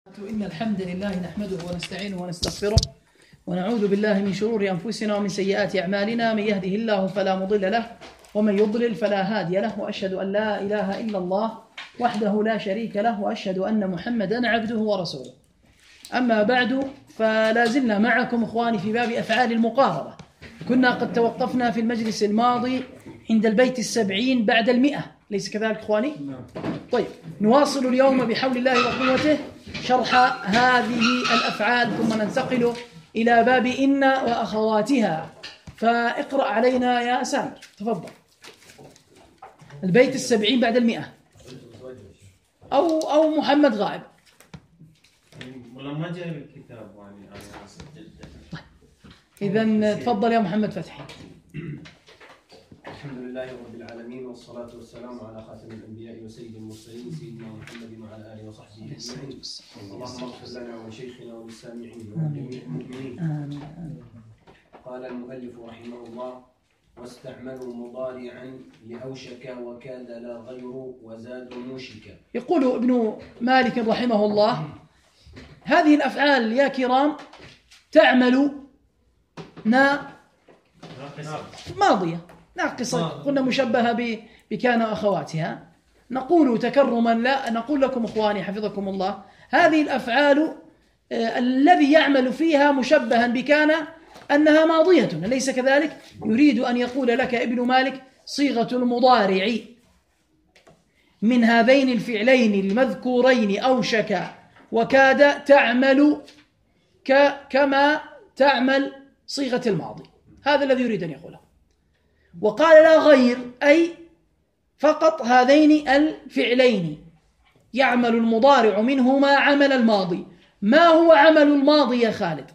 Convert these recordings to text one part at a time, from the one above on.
إن الحمد لله نحمده ونستعينه ونستغفره ونعوذ بالله من شرور أنفسنا ومن سيئات أعمالنا. من يهده الله فلا مضل له ومن يضلل فلا هادي له، وأشهد أن لا إله إلا الله وحده لا شريك له، وأشهد أن محمدا عبده ورسوله. أما بعد، فلا زلنا معكم إخواني في باب أفعال المقاربة. كنا قد توقفنا في المجلس الماضي عند البيت 70 بعد 100، ليس كذلك إخواني؟ طيب، نواصل اليوم بحول الله وقوته شرح هذه الأفعال، ثم ننتقل إلى باب إن وأخواتها. فاقرأ علينا يا سامر، تفضل. البيت 70 بعد 100، أو محمد غائب. ولما جاء الكتاب يعني إذن تفضل يا محمد فتحي. الحمد لله رب العالمين، والصلاة والسلام على خاتم الأنبياء وسيد المرسلين سيدنا محمد وعلى آله وصحبه أجمعين. اللهم اغفر لنا ولشيخنا وللسامعين ولجميع المؤمنين. قال المؤلف رحمه الله: واستعملوا مضارعا لأوشك وكاد لا غير وزاد موشك. يقول ابن مالك رحمه الله: هذه الأفعال يا كرام تعمل ماضية ناقصة، قلنا مشبهة بكان أخواتها. نقول تكرما، لا نقول لكم إخواني حفظكم الله، هذه الأفعال الذي يعمل فيها مشبها بكان أنها ماضية، ليس كذلك؟ يريد أن يقول لك ابن مالك: صيغة المضارع من هذين الفعلين المذكورين أوشك وكاد تعمل كما تعمل صيغة الماضي. هذا الذي يريد أن يقوله. وقال لا غير، أي فقط هذين الفعلين يعمل المضارع منهما عمل الماضي. ما هو عمل الماضي يا خالد؟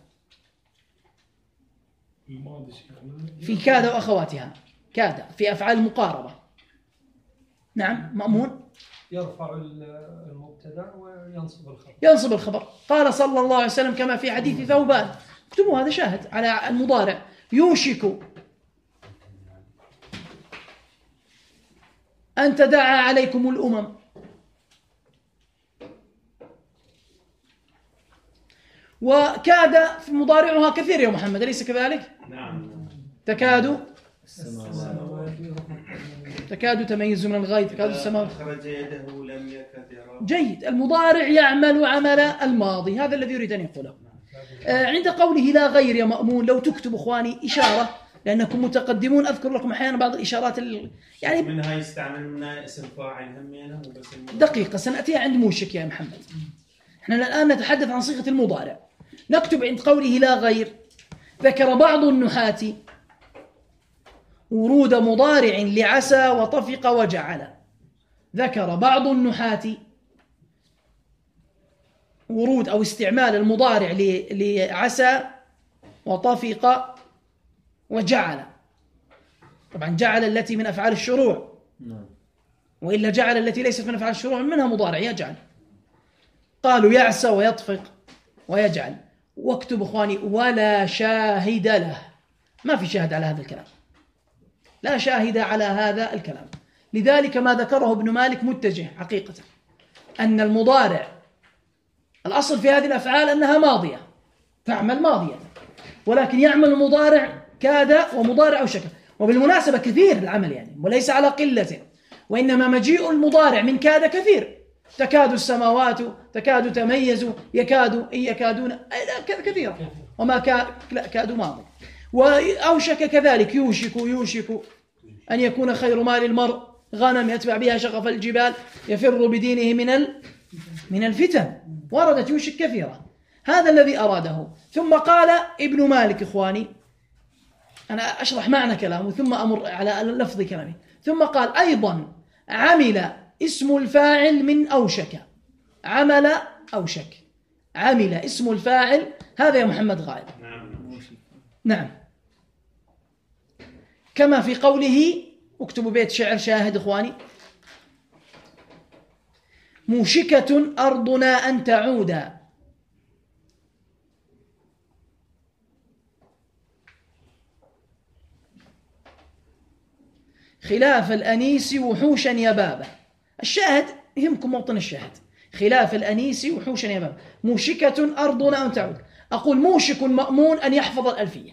في كاد وأخواتها، كاد في أفعال المقاربة. نعم مأمون. يرفع المبتدا وينصب الخبر. ينصب الخبر. قال صلى الله عليه وسلم كما في حديث ثوبان، اكتبوا هذا شاهد على المضارع: يوشك أن تداعى عليكم الأمم. وكاد في مضارعها كثير يا محمد، أليس كذلك؟ نعم. تكاد تميز من الغيث، تكاد السماوات. أخرج يده لم يكد يراه. جيد. المضارع يعمل عمل الماضي، هذا الذي يريد أن يقوله. عند قوله لا غير يا مأمون، لو تكتب إخواني إشارة، لأنكم متقدمون، أذكر لكم أحيانا بعض الإشارات يعني منها يستعملنا اسم فاعل همينه وبس. دقيقة، سنأتيها عند موشك يا محمد. احنا الآن نتحدث عن صيغة المضارع. نكتب عند قوله لا غير: ذكر بعض النحاة ورود مضارع لعسى وطفق وجعل. ذكر بعض النحاة ورود أو استعمال المضارع لعسى وطفق وجعل. طبعا جعل التي من أفعال الشروع، وإلا جعل التي ليست من أفعال الشروع منها مضارع يجعل. قالوا يعسى ويطفق ويجعل. واكتب إخواني: ولا شاهد له. ما في شاهد على هذا الكلام، لا شاهد على هذا الكلام. لذلك ما ذكره ابن مالك متجه حقيقة، أن المضارع الأصل في هذه الأفعال أنها ماضية، تعمل ماضية، ولكن يعمل المضارع كاد ومضارع أوشك. وبالمناسبة كثير العمل يعني، وليس على قلة، وإنما مجيء المضارع من كاد كثير. تكاد السماوات، تكاد تميز، يكاد، إن يكادون، كثيرة. وما كادوا ماضي. وأوشك كذلك: يوشك أن يكون خير مال المرء غنم يتبع بها شغف الجبال يفر بدينه من الفتن. وردت يوشك كثيرة. هذا الذي أراده. ثم قال ابن مالك إخواني، أنا أشرح معنى كلامه ثم أمر على لفظ كلامه. ثم قال أيضا: عمل اسم الفاعل من أوشك. عمل أوشك، عمل اسم الفاعل. هذا يا محمد غائب. نعم. كما في قوله، اكتبوا بيت شعر شاهد إخواني: موشكة أرضنا أن تعود خلاف الأنيس وحوشا يبابا. الشاهد يهمكم موطن الشاهد: خلاف الأنيس وحوشا يمام. موشكة أرضنا أن تعود، أقول موشك مأمون أن يحفظ الألفية،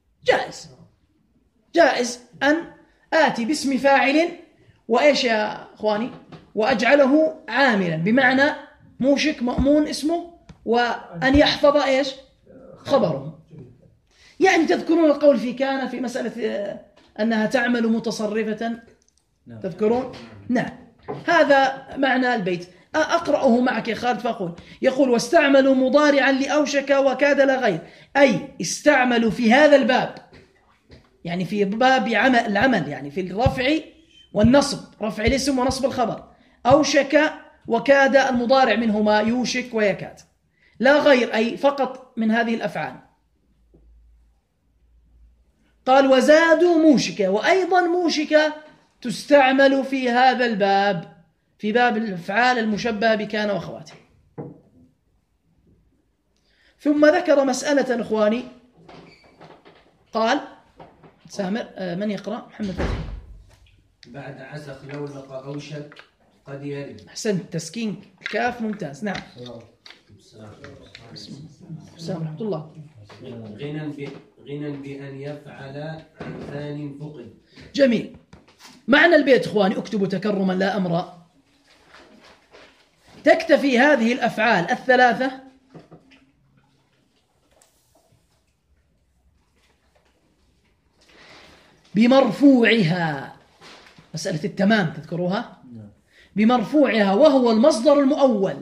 جائز أن آتي باسم فاعل وإيش يا أخواني وأجعله عاملا، بمعنى موشك مأمون اسمه وأن يحفظ إيش خبره. يعني تذكرون القول في كان في مسألة أنها تعمل متصرفة، تذكرون؟ نعم، هذا معنى البيت. أقرأه معك يا خالد فأقول يقول واستعملوا مضارعا لأوشك وكاد لا غير، أي استعملوا في هذا الباب، يعني في باب العمل، يعني في الرفع والنصب، رفع الاسم ونصب الخبر، أوشك وكاد المضارع منهما يوشك ويكاد، لا غير أي فقط من هذه الأفعال. قال وزادوا موشكة، وأيضا موشكة تستعمل في هذا الباب، في باب الأفعال المشبهة بكان وأخواته. ثم ذكر مسألة إخواني، قال سامر من يقرأ؟ محمد فتحي. بعد عسى خلولق أوشك قد يرد. أحسنت، تسكين الكاف ممتاز. نعم. السلام ورحمة الله. غنى بأن يفعل عن ثان فقد. جميل. معنى البيت إخواني، اكتبوا تكرما لا أمر، تكتفي هذه الأفعال الثلاثة بمرفوعها، مسألة التمام تذكروها، بمرفوعها وهو المصدر المؤول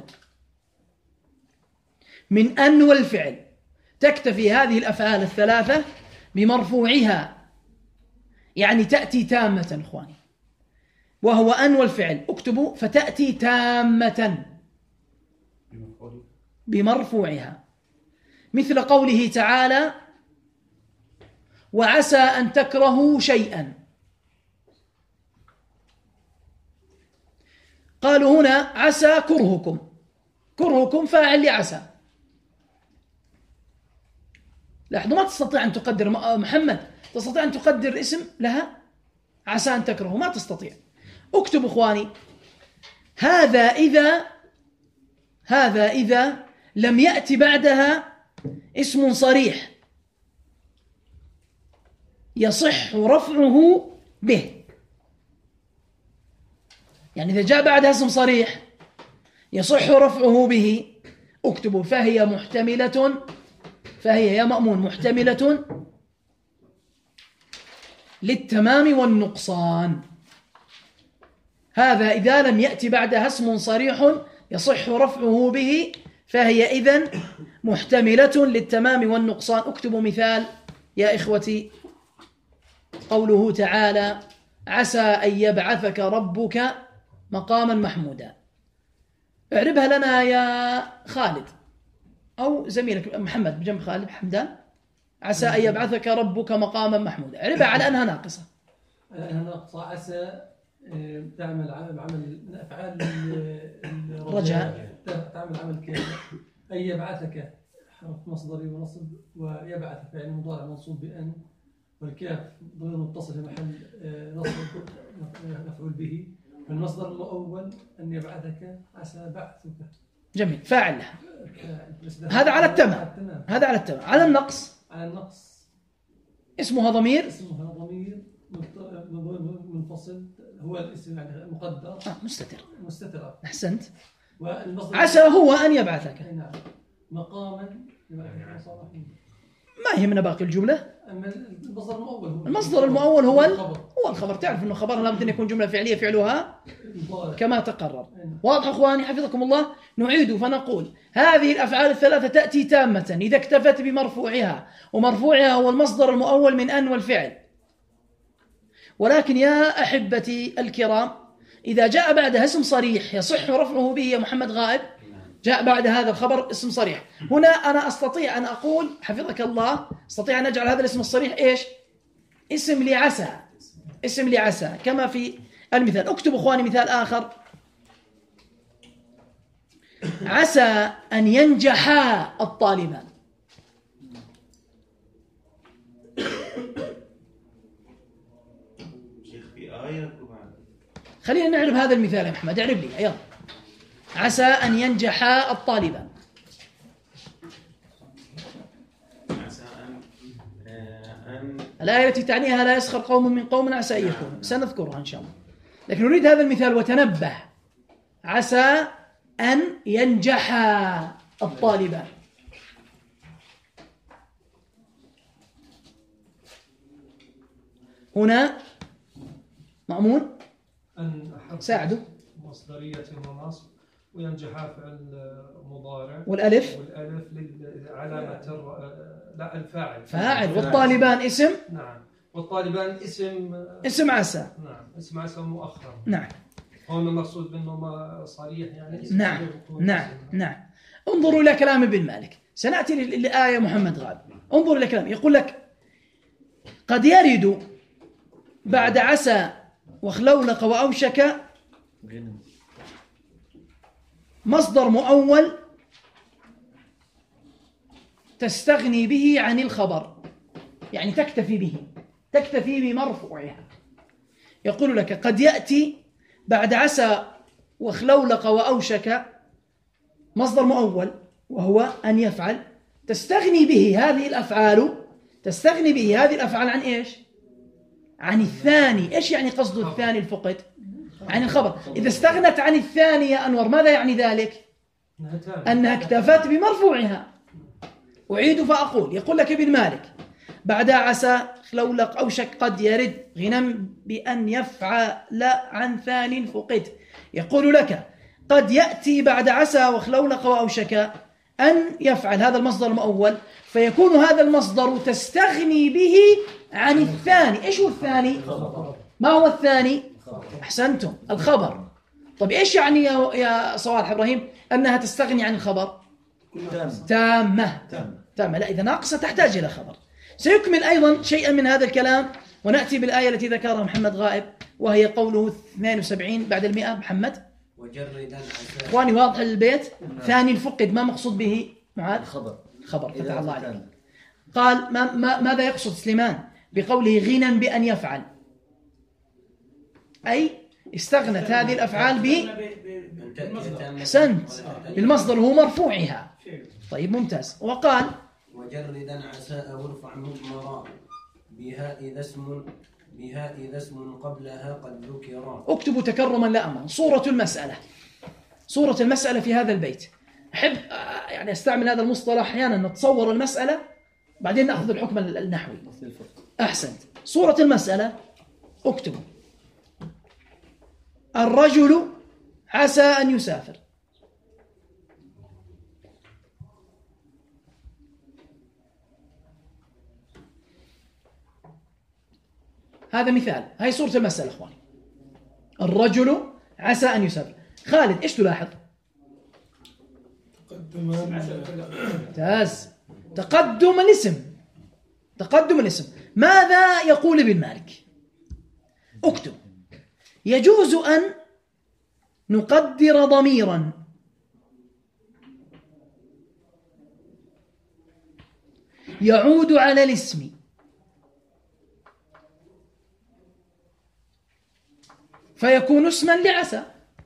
من أن والفعل، تكتفي هذه الأفعال الثلاثة بمرفوعها، يعني تأتي تامة إخواني، وهو أن والفعل، اكتبوا فتأتي تامة بمرفوعها، مثل قوله تعالى وعسى أن تكرهوا شيئا. قالوا هنا عسى كرهكم فاعل لعسى. لاحظوا ما تستطيع أن تقدر محمد، تستطيع أن تقدر اسم لها عسى أن تكرهوا، ما تستطيع. اكتب إخواني هذا إذا لم يأتي بعدها اسم صريح يصح رفعه به، يعني إذا جاء بعدها اسم صريح يصح رفعه به، اكتبوا فهي يا مأمون محتملة للتمام والنقصان. هذا إذا لم يأتي بعدها اسم صريح يصح رفعه به، فهي إذن محتملة للتمام والنقصان. اكتبوا مثال يا إخوتي، قوله تعالى عسى أن يبعثك ربك مقاما محمودا. اعربها لنا يا خالد أو زميلك محمد بجنب خالد حمدان. عسى أن يبعثك ربك مقاما محمودا، اعربها على أنها ناقصة. عسى تعمل عمل أفعال الرجاء، تعمل عمل كامل. أن يبعثك حرف مصدري ونصب، ويبعث فعل مضارع منصوب بأن، والكاف ضمير متصل في محل نصب مفعول به. المصدر المؤول أن يبعثك عسى بعثك. جميل، فاعل لها. هذا على التمام، هذا على التمام. على النقص اسمها ضمير منفصل، هو الاسم يعني مقدر مستتر. أحسنت. عسى هو أن يبعثك. نعم. مقاما ما يهمنا باقي الجملة. المصدر المؤول هو الخبر. تعرف أنه خبرها لابد أن يكون جملة فعلية فعلها كما تقرر. واضح أخواني حفظكم الله؟ نعيد فنقول هذه الأفعال الثلاثة تأتي تامة إذا اكتفت بمرفوعها، ومرفوعها هو المصدر المؤول من أن والفعل. ولكن يا أحبتي الكرام، إذا جاء بعدها اسم صريح يصح رفعه به يا محمد غائب، جاء بعد هذا الخبر اسم صريح، هنا أنا أستطيع أن أقول حفظك الله، أستطيع أن أجعل هذا الاسم الصريح إيش؟ اسم لعسى كما في المثال. اكتب أخواني مثال آخر، عسى أن ينجحا الطالبان. شيخ في آية خلينا نعرف هذا المثال يا محمد، اعرف لي يلا. عسى أن ينجح الطالبان. عسى أن الآية التي تعنيها لا يسخر قوم من قوم عسى أن يكونوا، سنذكرها إن شاء الله، لكن نريد هذا المثال وتنبه. عسى أن ينجح الطالبان. هنا مأمون أن ساعده. مصدرية ونصب، وينجح فعل مضارع، والألف علامة لا الفاعل فاعل، والطالبان اسم. نعم، والطالبان اسم عسى. نعم، اسم عسى مؤخر. نعم. هون المقصود منه ما صريح يعني اسم. نعم. انظروا إلى كلام ابن مالك، سنأتي لآية محمد غالب. انظروا إلى كلام، يقول لك قد يرد بعد عسى وخلولق وأوشك مصدر مؤول تستغني به عن الخبر، يعني تكتفي بمرفوعها. يقول لك قد يأتي بعد عسى وخلولق وأوشك مصدر مؤول وهو أن يفعل، تستغني به هذه الأفعال عن إيش؟ عن الثاني. إيش يعني قصد الثاني الفقد؟ عن الخبر. إذا استغنت عن الثاني يا أنور ماذا يعني ذلك؟ أنها اكتفت بمرفوعها. أعيد فأقول، يقول لك ابن مالك بعد عسى خلولق أوشك قد يرد غنم بأن يفعل عن ثاني فقد. يقول لك قد يأتي بعد عسى وخلولق وأوشك أن يفعل، هذا المصدر المؤول، فيكون هذا المصدر تستغني به عن الثاني. إيش هو الثاني؟ ما هو الثاني؟ أحسنتم، الخبر. طيب إيش يعني يا صالح إبراهيم أنها تستغني عن الخبر؟ تامة. لا، إذا ناقصة تحتاج إلى خبر. سيكمل أيضا شيئا من هذا الكلام ونأتي بالآية التي ذكرها محمد غائب، وهي قوله 72 بعد 100. محمد إخواني واضح البيت؟ ثاني الفقد ما مقصود به معاذ؟ خبر. فتح الله عليك. قال ماذا يقصد سليمان بقوله غنى بأن يفعل؟ أي استغنت هذه الأفعال أحسنت بالمصدر هو مرفوعها. طيب ممتاز. وقال وجردا عساء وارفع مضمرا بها إذا اسم قبلها قد ذكرا. اكتبوا تكرما لا أمر. صورة المسألة في هذا البيت. أحب يعني أستعمل هذا المصطلح أحيانا، نتصور المسألة بعدين نأخذ الحكم النحوي. أحسنت. صورة المسألة اكتبوا الرجل عسى أن يسافر. هذا مثال، هاي صورة المسألة أخواني. الرجل عسى أن يسافر. خالد إيش تلاحظ؟ ممتاز. تقدم الاسم. ماذا يقول ابن مالك؟ اكتب يجوز أن نقدر ضميرا يعود على الاسم فيكون اسما لعسى.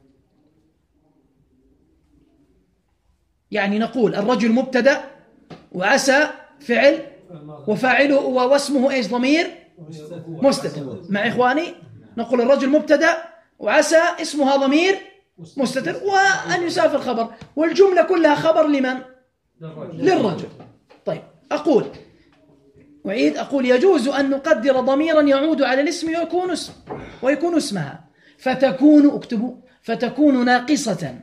يعني نقول الرجل مبتدأ وعسى فعل وفاعله واسمه ايش؟ ضمير مستتر. مع إخواني نقول الرجل مبتدأ وعسى اسمها ضمير مستتر وأن يسافر خبر، والجملة كلها خبر لمن؟ للرجل. طيب أقول يجوز أن نقدر ضميرا يعود على الاسم ويكون اسمها فتكون ناقصة.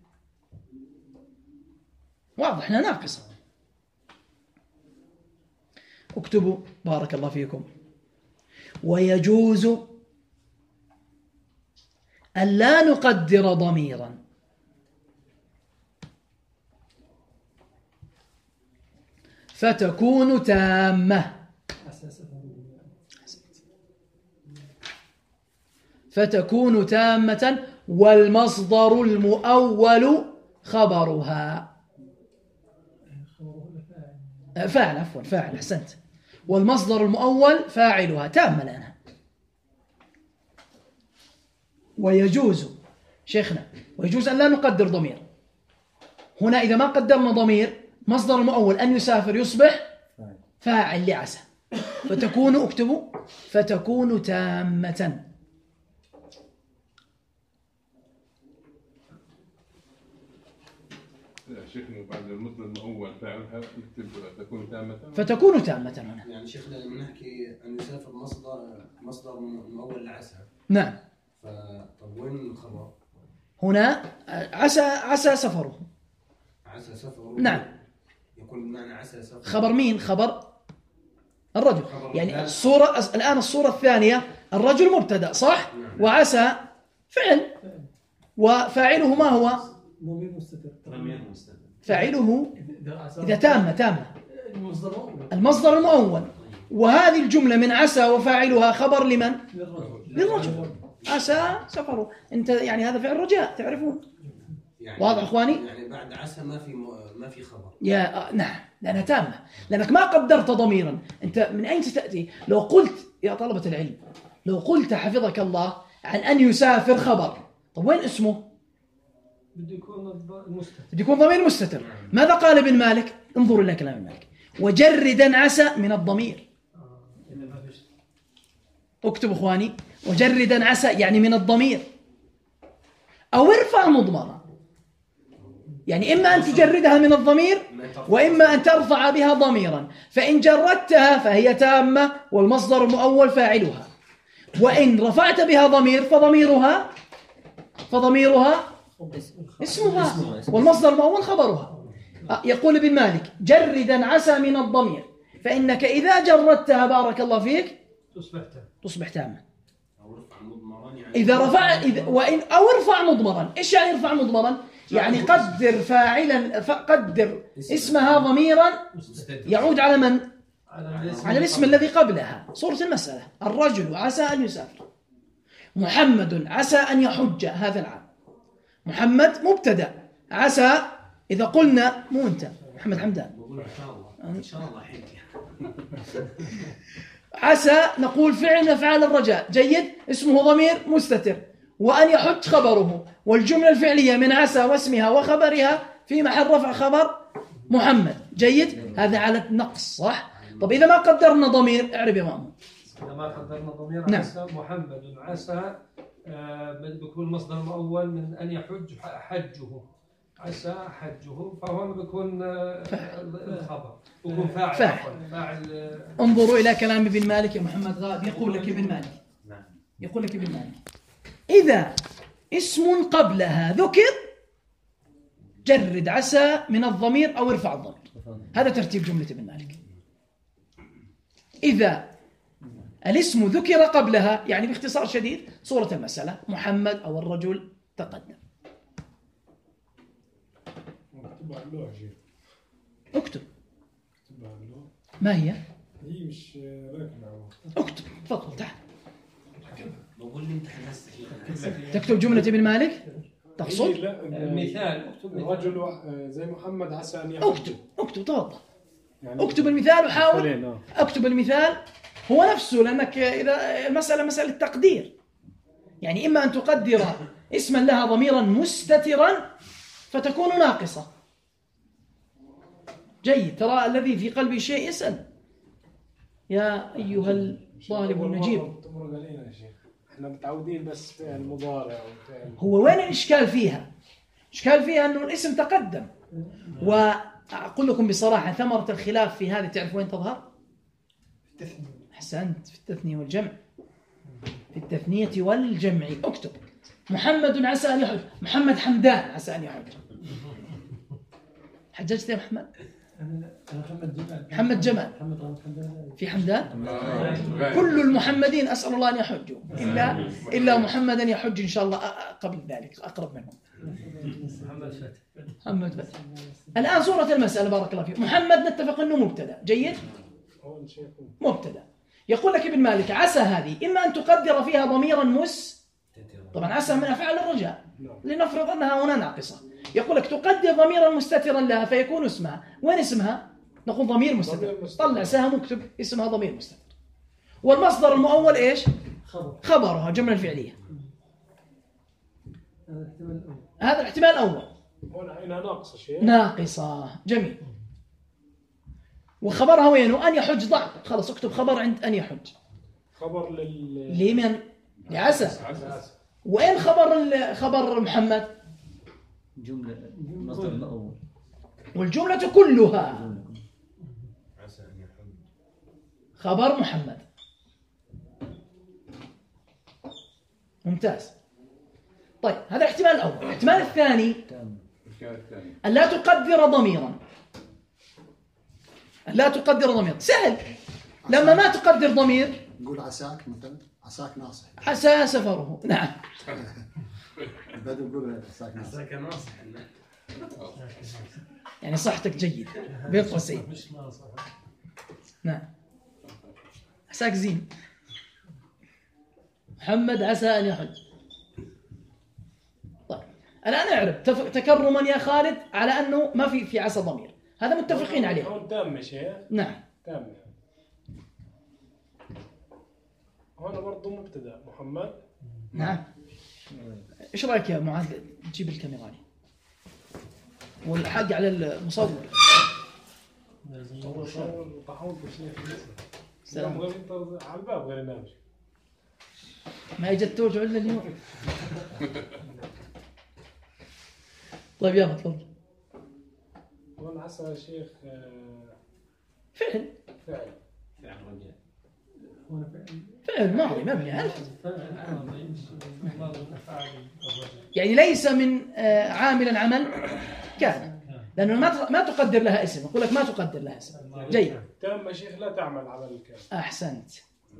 واضح أنها ناقصة. اكتبوا بارك الله فيكم. ويجوز أن لا نقدر ضميرا فتكون تامة. والمصدر المؤول خبرها. فاعل أحسنت. والمصدر المؤول فاعلها تامة لنا. ويجوز شيخنا، ويجوز أن لا نقدر ضمير. هنا إذا ما قدرنا ضمير مصدر المؤول أن يسافر يصبح فاعل لعسى، فتكون اكتبوا فتكون تامة. شيخنا بعد المصدر المؤول فاعلها يكتب تكون تامة. فتكون تامة هنا. يعني شيخنا لما نحكي أن يسافر مصدر مؤول لعسى. نعم. طب وين الخبر؟ هنا عسى سفره. عسى سفره. نعم. يكون بمعنى عسى سفره. خبر مين؟ خبر الرجل. يعني الآن الصورة الثانية الرجل مبتدأ صح؟ وعسى فعل، وفاعله ما هو؟ ضمير مستتر. فاعله إذا تامة المصدر المؤول. وهذه الجملة من عسى وفاعلها خبر لمن؟ للرجل. عسى سفره. أنت يعني هذا فعل رجاء تعرفون. يعني واضح أخواني؟ يعني بعد عسى ما في خبر. نعم، لأنها تامة، لأنك ما قدرت ضميرا. أنت من أين ستأتي؟ لو قلت يا طلبة العلم، لو قلت حفظك الله عن أن يسافر خبر، طب وين اسمه؟ بده يكون ضمير مستتر. ماذا قال ابن مالك؟ انظروا إلى كلام مالك: وجردا عسى من الضمير. اكتب اخواني: وجردا عسى يعني من الضمير، او ارفع مضمرا. يعني اما ان تجردها من الضمير واما ان ترفع بها ضميرا. فان جردتها فهي تامه والمصدر المؤول فاعلها، وان رفعت بها ضمير فضميرها اسمها والمصدر المؤول خبرها. يقول ابن مالك: جردا عسى من الضمير، فإنك إذا جردتها بارك الله فيك تصبح تامة. إذا رفع أو ارفع مضمرا. إيش يعني ارفع مضمرا؟ يعني قدر فاعلا، قدر اسمها ضميرا يعود على من؟ على الاسم الذي قبلها. صورة المسألة: الرجل عسى أن يسافر، محمد عسى أن يحج هذا العام. محمد مبتدأ، عسى إذا قلنا مو أنت محمد حمدان إن شاء الله حج. عسى نقول فعل من أفعال الرجاء، جيد، اسمه ضمير مستتر، وأن يحج خبره، والجملة الفعلية من عسى واسمها وخبرها في محل رفع خبر محمد، جيد. هذا على النقص صح؟ طب إذا ما قدرنا ضمير اعرب يا مأمون. إذا ما قدرنا ضمير نعم. عسى محمد عسى بيكون المصدر المؤول من أن يحج حجه، عسى حجه، فهون بيكون الخبر بيكون فاعل. انظروا إلى كلام ابن مالك يا محمد غاب. يقول لك ابن مالك: إذا اسم قبلها ذكر جرد عسى من الضمير أو ارفع الضمير. هذا ترتيب جملة ابن مالك. إذا الاسم ذكر قبلها، يعني باختصار شديد صورة المسألة: محمد أو الرجل تقدم. اكتب. ما هي؟ هي مش راكبة. اكتب تفضل تعال. بقول لي انت حمست. تكتب جملة ابن مالك تقصد؟ مثال الرجل زي محمد عسى أن يحج. اكتب تفضل. يعني اكتب المثال وحاول اكتب المثال هو نفسه، لأنك إذا المسألة مسألة تقدير، يعني إما أن تقدر اسما لها ضميرا مستترا فتكون ناقصة. جيد. ترى الذي في قلبي شيء يسأل يا أيها الطالب النجيب. احنا متعودين بس فعل مضارع هو وين الإشكال فيها؟ إشكال فيها أنه الاسم تقدم. وأقول لكم بصراحة ثمرة الخلاف في هذه تعرف وين تظهر؟ أحسنت، في التثنية والجمع. في التثنية والجمع. اكتب: محمد عسى أن يحج، محمد حمدان عسى أن يحج. حججت يا محمد؟ محمد جمال. في حمدان؟ كل المحمدين أسأل الله أن يحجوا إلا محمدا يحج إن شاء الله قبل ذلك، أقرب منهم. محمد فتح. الآن صورة المسألة بارك الله فيك: محمد نتفق أنه مبتدأ، جيد؟ مبتدأ. يقول لك ابن مالك: عسى هذه إما أن تقدر فيها ضميرا طبعا عسى من أفعال الرجاء، لنفرض أنها هنا ناقصة. يقول لك تقدر ضميرا مستترا لها فيكون اسمها. وين اسمها؟ نقول ضمير مستتر. طلع سهم واكتب اسمها ضمير مستتر. والمصدر المؤول إيش؟ خبرها، جملة الفعلية. هذا الاحتمال الأول. هنا ناقصة شيء. ناقصة. جميل. وخبرها وينه؟ أن يحج. ضع خلاص اكتب خبر عند أن يحج. خبر لمن؟ لعسى. وين خبر محمد؟ جملة مصدر الأول. والجملة كلها عسى أن يحج خبر محمد. ممتاز. طيب هذا الاحتمال الأول. الاحتمال الثاني أن لا تقدر ضميرا. لا تقدر ضمير. سهل. لما ما تقدر ضمير نقول عساك مثلا. عساك ناصح. عسى سفره. نعم. بدو نقول عساك ناصح. عساك ناصح. يعني صحتك جيد بين قوسين. مش ناصح. نعم. عساك زين. محمد عسى أن يحج. طيب الآن اعرف تكرما يا خالد على أنه ما في عسى ضمير. هذا متفقين عليه. هون تام شيخ. نعم. تام. هنا برضه مبتدأ محمد. نعم. ايش رايك يا معاذ تجيب الكاميرا والحق على المصور؟ طحون بشيء. سلام. على الباب غير نامش. ما اجت توجع الا اليوم. طيب يلا تفضل. هون عسى شيخ. فعل رجاء. فعل ماضي مبني على يعني ليس من عاملا عمل كان، لأنه ما تقدر لها اسم. أقول لك ما تقدر لها اسم. جيد. تام شيخ لا تعمل عمل الكامل. أحسنت.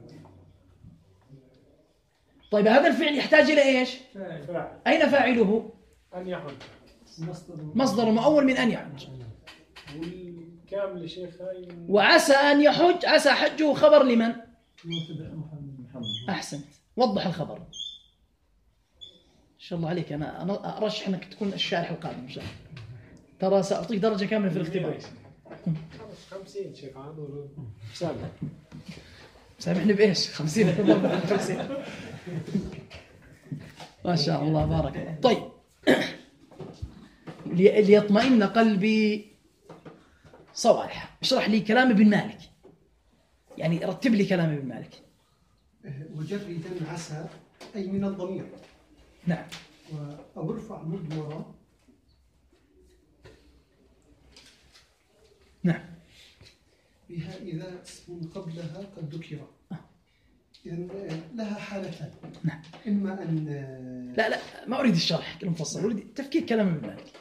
طيب هذا الفعل يحتاج إلى إيش؟ فاعل. أين فاعله؟ أن يحج. مصدر مؤول من أن يحج. والكامل شيخ هاي. وعسى أن يحج. عسى حجه خبر لمن؟ محمد. أحسنت. وضح الخبر. إن شاء الله عليك. أنا أرشح أنك تكون الشارح القادم إن شاء الله. ترى سأعطيك درجة كاملة في الاختبار. 50 شيخ عادوا. سامحني بإيش؟ 50. ما شاء الله بارك الله. طيب ليطمئن قلبي صوالح اشرح لي كلام ابن مالك. يعني رتب لي كلام ابن مالك. وجر عسى أي من الضمير. نعم. أو ارفع مضمرة. نعم. بها إذا اسم قبلها قد ذكر. إذن لها حالتان. نعم. إما أن لا ما أريد الشرح المفصل، أريد تفكير كلام ابن مالك.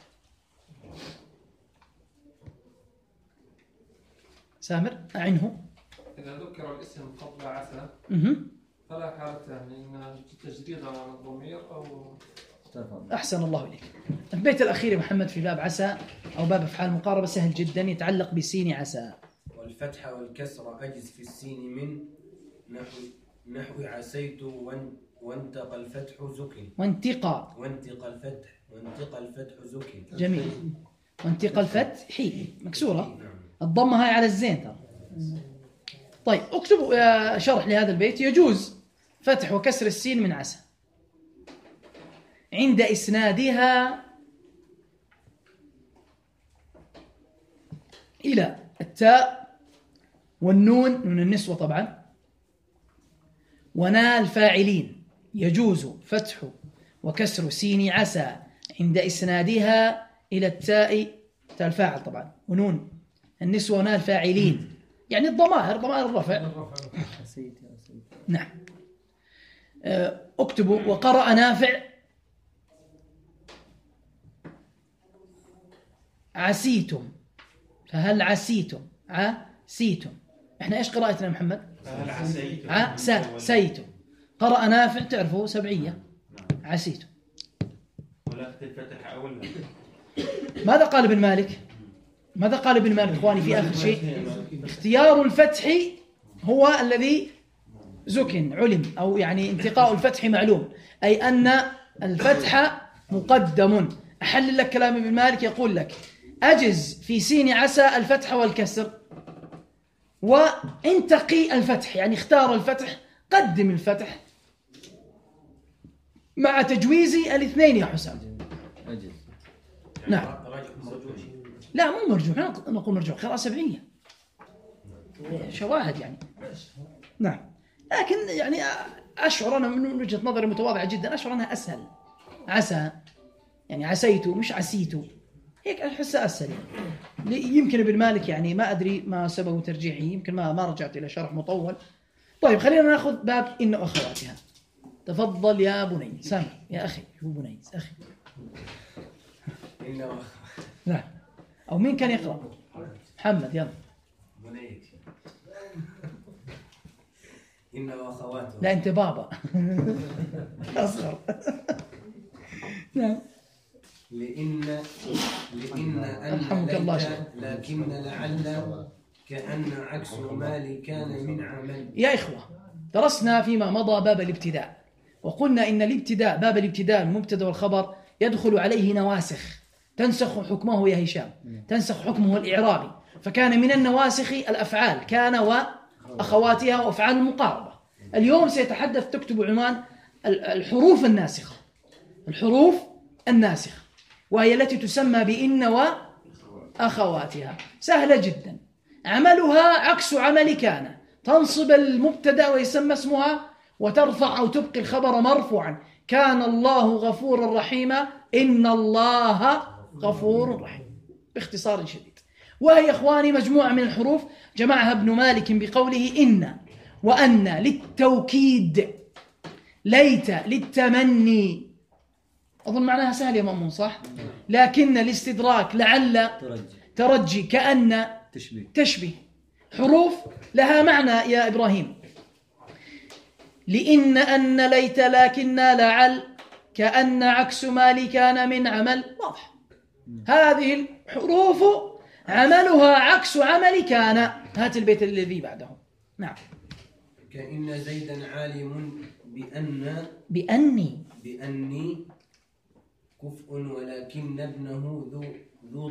سامر أعنه. إذا ذكر الاسم قبل عسى فلا حالتان، إن تجديد على الضمير أو. أحسن الله إليك. البيت الأخير يا محمد في باب عسى أو باب أفعال مقاربة سهل جدا، يتعلق بسين عسى. والفتح والكسر أجز في السين من نحو عسيت وانتقى الفتح زكي. وانتقى الفتح زكي. جميل. وانتقى الفتح مكسورة. الضمة هاي على الزين ترى. طيب اكتب شرح لهذا البيت. يجوز فتح وكسر السين من عسى عند إسنادها إلى التاء والنون، نون النسوة طبعا، ونال فاعلين. يجوز فتح وكسر سين عسى عند إسنادها إلى التاء، تاء الفاعل طبعا، ونون النسوة ونال فاعلين، يعني ضمائر الرفع. نعم. اكتبوا. وقرأ نافع عسيتم. فهل عسيتم؟ عسيتم. احنا ايش قراءتنا يا محمد؟ عسيتم. قرأ نافع تعرفوا سبعية. عسيتم. ولا تفتح أولا. ماذا قال ابن مالك؟ اخواني في اخر شيء؟ اختيار الفتح هو الذي زكن علم، او يعني انتقاء الفتح معلوم، اي ان الفتح مقدم. احلل لك كلام ابن مالك، يقول لك اجز في سين عسى الفتح والكسر، وانتقي الفتح، يعني اختار الفتح، قدم الفتح مع تجويزي الاثنين يا حسام. أجل. نعم. لا مو مرجوح، نقول مرجوح، قراءة سبعية شواهد يعني. نعم. لكن يعني أشعر أنا من وجهة نظري متواضعة جدا، أشعر أنها أسهل. عسى يعني عسيت مش عسيت، هيك أحسها أسهل يعني. يمكن ابن مالك يعني ما أدري ما سبب ترجيحه، يمكن ما رجعت إلى شرح مطول. طيب خلينا نأخذ باب إن وأخواتها. تفضل يا بني سامع يا أخي. هو بني أخي. إن نعم. أو مين كان يقرأ؟ محمد يلا. بنيتي إن وأخواته. لا أنت بابا أصغر. نعم. لإن رحمك الله شيخ. لكن لعل كأن عكس مالي كان من عمل. يا إخوة درسنا فيما مضى باب الابتداء، وقلنا إن الابتداء باب الابتداء المبتدأ والخبر يدخل عليه نواسخ تنسخ حكمه يا هشام، تنسخ حكمه الإعرابي. فكان من النواسخ الأفعال كان وأخواتها وأفعال المقاربة. اليوم سيتحدث تكتب عنوان الحروف الناسخة. الحروف الناسخة وهي التي تسمى بإن وأخواتها. سهلة جدا، عملها عكس عمل كان، تنصب المبتدأ ويسمى اسمها، وترفع أو تبقي الخبر مرفوعا. كان الله غفورا رحيما، إن الله غفور رحيم، باختصار شديد. وهي إخواني مجموعة من الحروف جمعها ابن مالك بقوله إن وأن للتوكيد، ليت للتمني. أظن معناها سهل يا مأمون صح؟ لكن الاستدراك، لعل، ترجي، كأن، تشبيه. حروف لها معنى يا إبراهيم. لإن أن ليت لكن لعل كأن عكس مالي كان من عمل. واضح. هذه الحروف عملها عكس عمل كان. هات البيت الذي بعده. نعم. كأن زيدا عالم بأني كفء ولكن ابنه ذو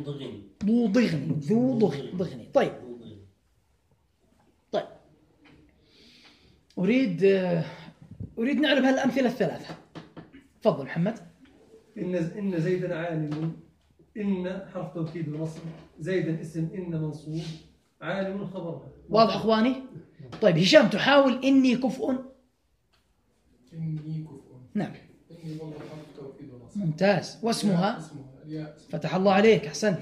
ضغن. طيب أريد نعرف هالأمثلة الثلاثة. تفضل محمد. إن زيدا عالم. إن حرف توكيد ونصب، زيدا اسم إن منصوب، عالم خبرها. واضح إخواني؟ طيب هشام تحاول. إني كفء. نعم ممتاز. واسمها فتح الله عليك، أحسنت.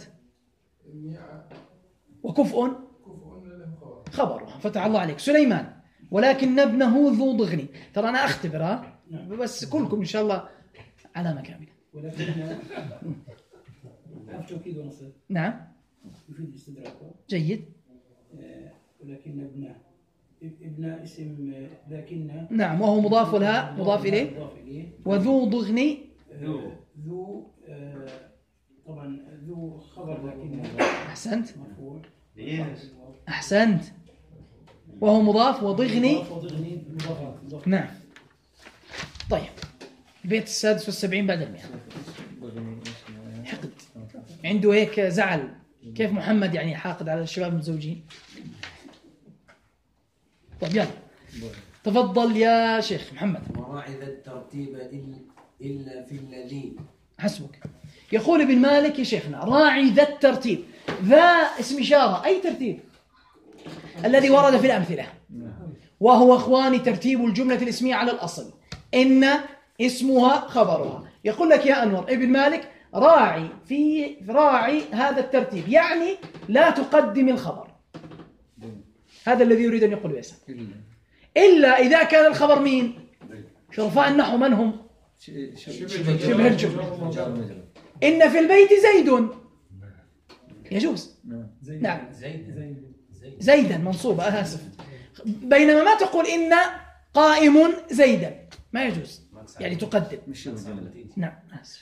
وكفء خبرها فتح الله عليك. سليمان ولكن ابنه ذو ضغن. ترى أنا أختبرها بس كلكم إن شاء الله علامة كاملة. ولكن حرف توكيد ونصب. نعم يفيد الاستدراك. جيد. ولكن ابن اسم لكن. نعم وهو مضاف لها مضاف إليه. وذو ضغن. ذو طبعا ذو خبر لكن. أحسنت. أحسنت. وهو مضاف وضغني. نعم. طيب البيت 76 بعد 100. حقد عنده هيك زعل. كيف محمد يعني حاقد على الشباب المتزوجين؟ طيب يلا تفضل يا شيخ محمد. وراعي ذا الترتيب إلا في الذي. حسبك. يقول ابن مالك يا شيخنا راعي ذا الترتيب. ذا اسم إشارة. أي ترتيب؟ الذي ورد في الأمثلة، وهو أخواني ترتيب الجملة الاسمية على الأصل. إن اسمها خبرها. يقول لك يا أنور ابن مالك راعي هذا الترتيب، يعني لا تقدم الخبر. هذا الذي يريد أن يقول يسا. إلا إذا كان الخبر مين؟ شرفاء النحو من هم؟ شبه الجملة. إن في البيت زيد يجوز. نعم زيدا منصوبة. آسف. بينما ما تقول إن قائم زيدا ما يجوز، يعني تقدم. نعم آسف.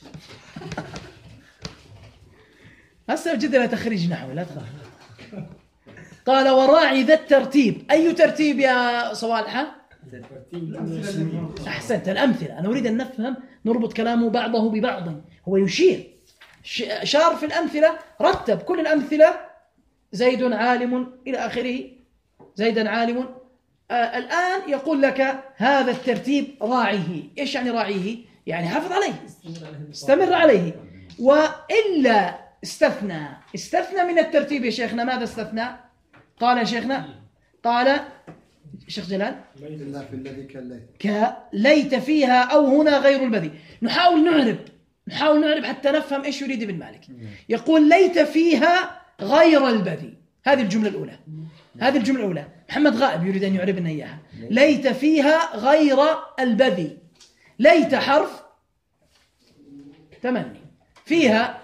هسه جد لها تخريج نحوي لا تخاف. قال وراعي ذا الترتيب. أي ترتيب يا صوالحة؟ أحسنت. الأمثلة. أنا أريد أن نفهم نربط كلامه بعضه ببعض. هو يشير شار في الأمثلة، رتب كل الأمثلة زيد عالم إلى آخره. زيدا عالم. الآن يقول لك هذا الترتيب راعيه. إيش يعني راعيه؟ يعني حافظ عليه، استمر عليه. وإلا استثنى من الترتيب يا شيخنا. ماذا استثنى؟ قال يا شيخنا، قال شيخ جلال إلا في الذي كالليت كليت فيها أو هنا غير البذي. نحاول نعرب حتى نفهم إيش يريد ابن مالك. يقول ليت فيها غير البذي، هذه الجملة الأولى. محمد غائب يريد أن يعرب لنا إياها. ليت فيها غير البذي. ليت حرف تمني، فيها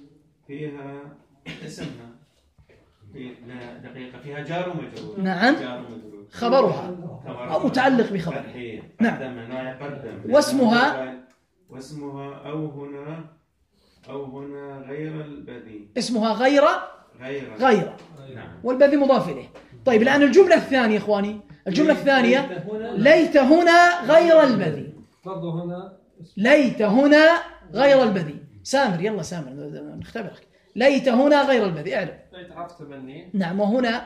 اسمها دقيقة، فيها جار ومجرور. نعم، جار ومجرور. خبرها أو متعلق بخبرها. نعم. واسمها أو هنا غير البذي. اسمها غير نعم. والبذي مضاف إليه. طيب الآن الجملة الثانية إخواني، الجملة الثانية ليت هنا غير البذي. برضو هنا ليت هنا غير البذي. سامر، يلا سامر نختبرك. ليت هنا غير البذي، اعرف. ليت حرف تمني. نعم، وهنا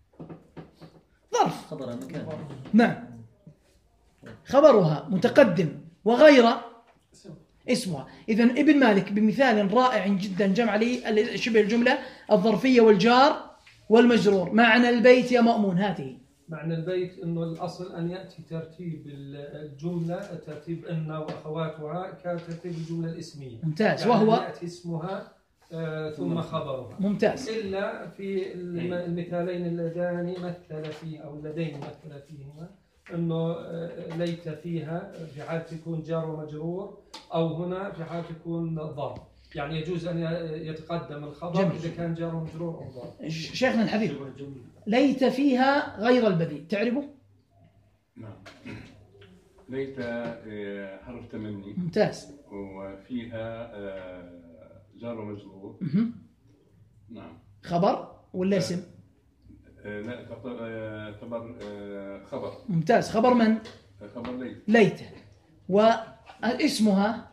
ظرف. خبر المكان. نعم، خبرها متقدم، وغير اسمها. إذن ابن مالك بمثال رائع جدا جمع لي شبه الجملة الظرفية والجار والمجرور. معنى البيت يا مأمون، هاته معنى البيت انه الاصل ان ياتي ترتيب الجمله، ترتيب ان واخواتها كترتيب الجمله الاسميه. ممتاز. يعني وهو ياتي اسمها ثم خبرها. ممتاز. الا في المثالين اللذان مثل فيه او اللذين مثل فيهما انه ليت فيها في حال تكون جار ومجرور، او هنا في حال تكون ظرف. يعني يجوز ان يتقدم الخبر جميل. اذا كان جار ومجرور او ظرف. شيخنا الحبيب، ليت فيها غير البذي تعربه؟ نعم. ليت حرف تمني. ممتاز. وفيها جار ومجرور. نعم. خبر ولا اسم؟ لا، تعتبر خبر. ممتاز. خبر من؟ خبر ليت. واسمها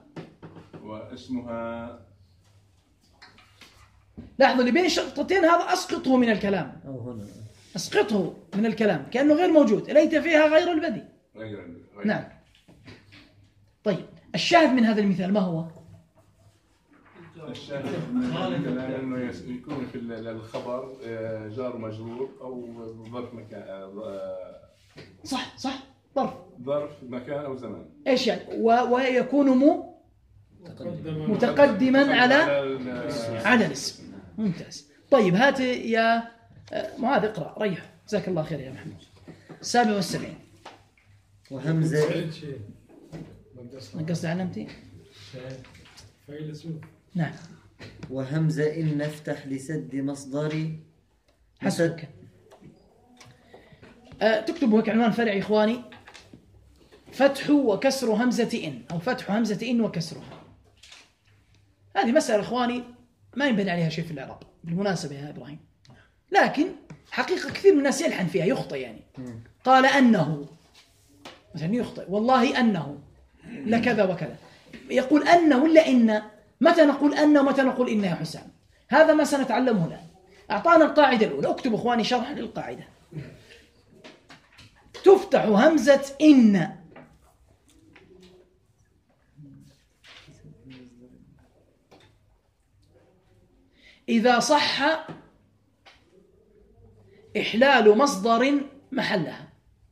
لاحظوا اللي بين الشرطتين هذا أسقطه من الكلام. أسقطه من الكلام كأنه غير موجود. ليت فيها غير البذي. نعم. طيب الشاهد من هذا المثال ما هو؟ الشاهد انه يكون في الخبر جار ومجرور او ظرف مكان. صح ظرف مكان او زمان. ايش يعني؟ ويكون متقدما على الاسم. ممتاز. طيب هات يا معاذ اقرا، ريح، جزاك الله خير يا محمد. 77. وهمزة نقصت علامتي. فيلسوف. نعم. وهمزة إن نفتح لسد مصدري حسبك. تكتبوا هيك عنوان فرعي إخواني: فتح وكسر همزة إن، أو فتح همزة إن وكسرها. هذه مسألة إخواني ما ينبني عليها شيء في الإعراب بالمناسبة يا إبراهيم، لكن حقيقة كثير من الناس يلحن فيها، يخطئ يعني. قال أنه مثلا، يخطئ والله أنه لكذا وكذا، يقول أنه ولا إن. متى نقول أن ومتى نقول إن يا حسام؟ هذا ما سنتعلمه الآن. أعطانا القاعدة الأولى، اكتبوا إخواني شرح للقاعدة. تفتح همزة إن إذا صح إحلال مصدر محلها.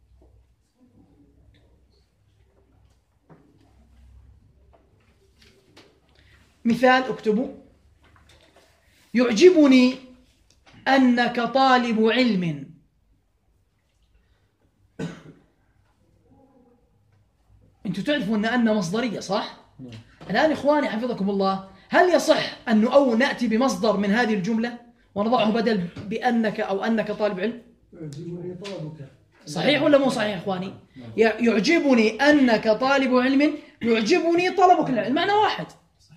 مثال اكتبوا: يعجبني أنك طالب علم. أنتم تعرفوا أن مصدرية صح؟ الآن إخواني حفظكم الله، هل يصح أن أو نأتي بمصدر من هذه الجملة ونضعه بدل بأنك أو أنك طالب علم؟ يعجبني طلبك. صحيح ولا مو صحيح إخواني؟ يعجبني أنك طالب علم، يعجبني طلبك العلم، المعنى واحد.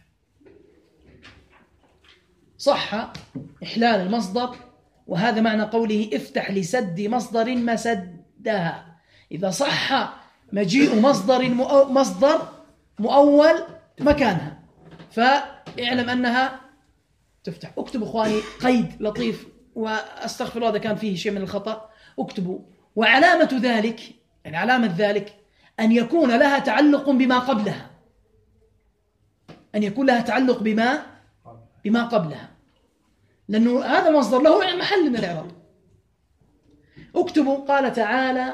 صح إحلال المصدر، وهذا معنى قوله افتح لسد مصدر مسدها. إذا صح مجيء مصدر مؤول مكانها، فاعلم أنها تفتح. اكتبوا إخواني قيد لطيف، وأستغفر الله إذا كان فيه شيء من الخطأ. اكتبوا: وعلامة ذلك، يعني علامة ذلك أن يكون لها تعلق بما قبلها. أن يكون لها تعلق بما قبلها، لأنه هذا المصدر له محل من الإعراب. اكتبوا قال تعالى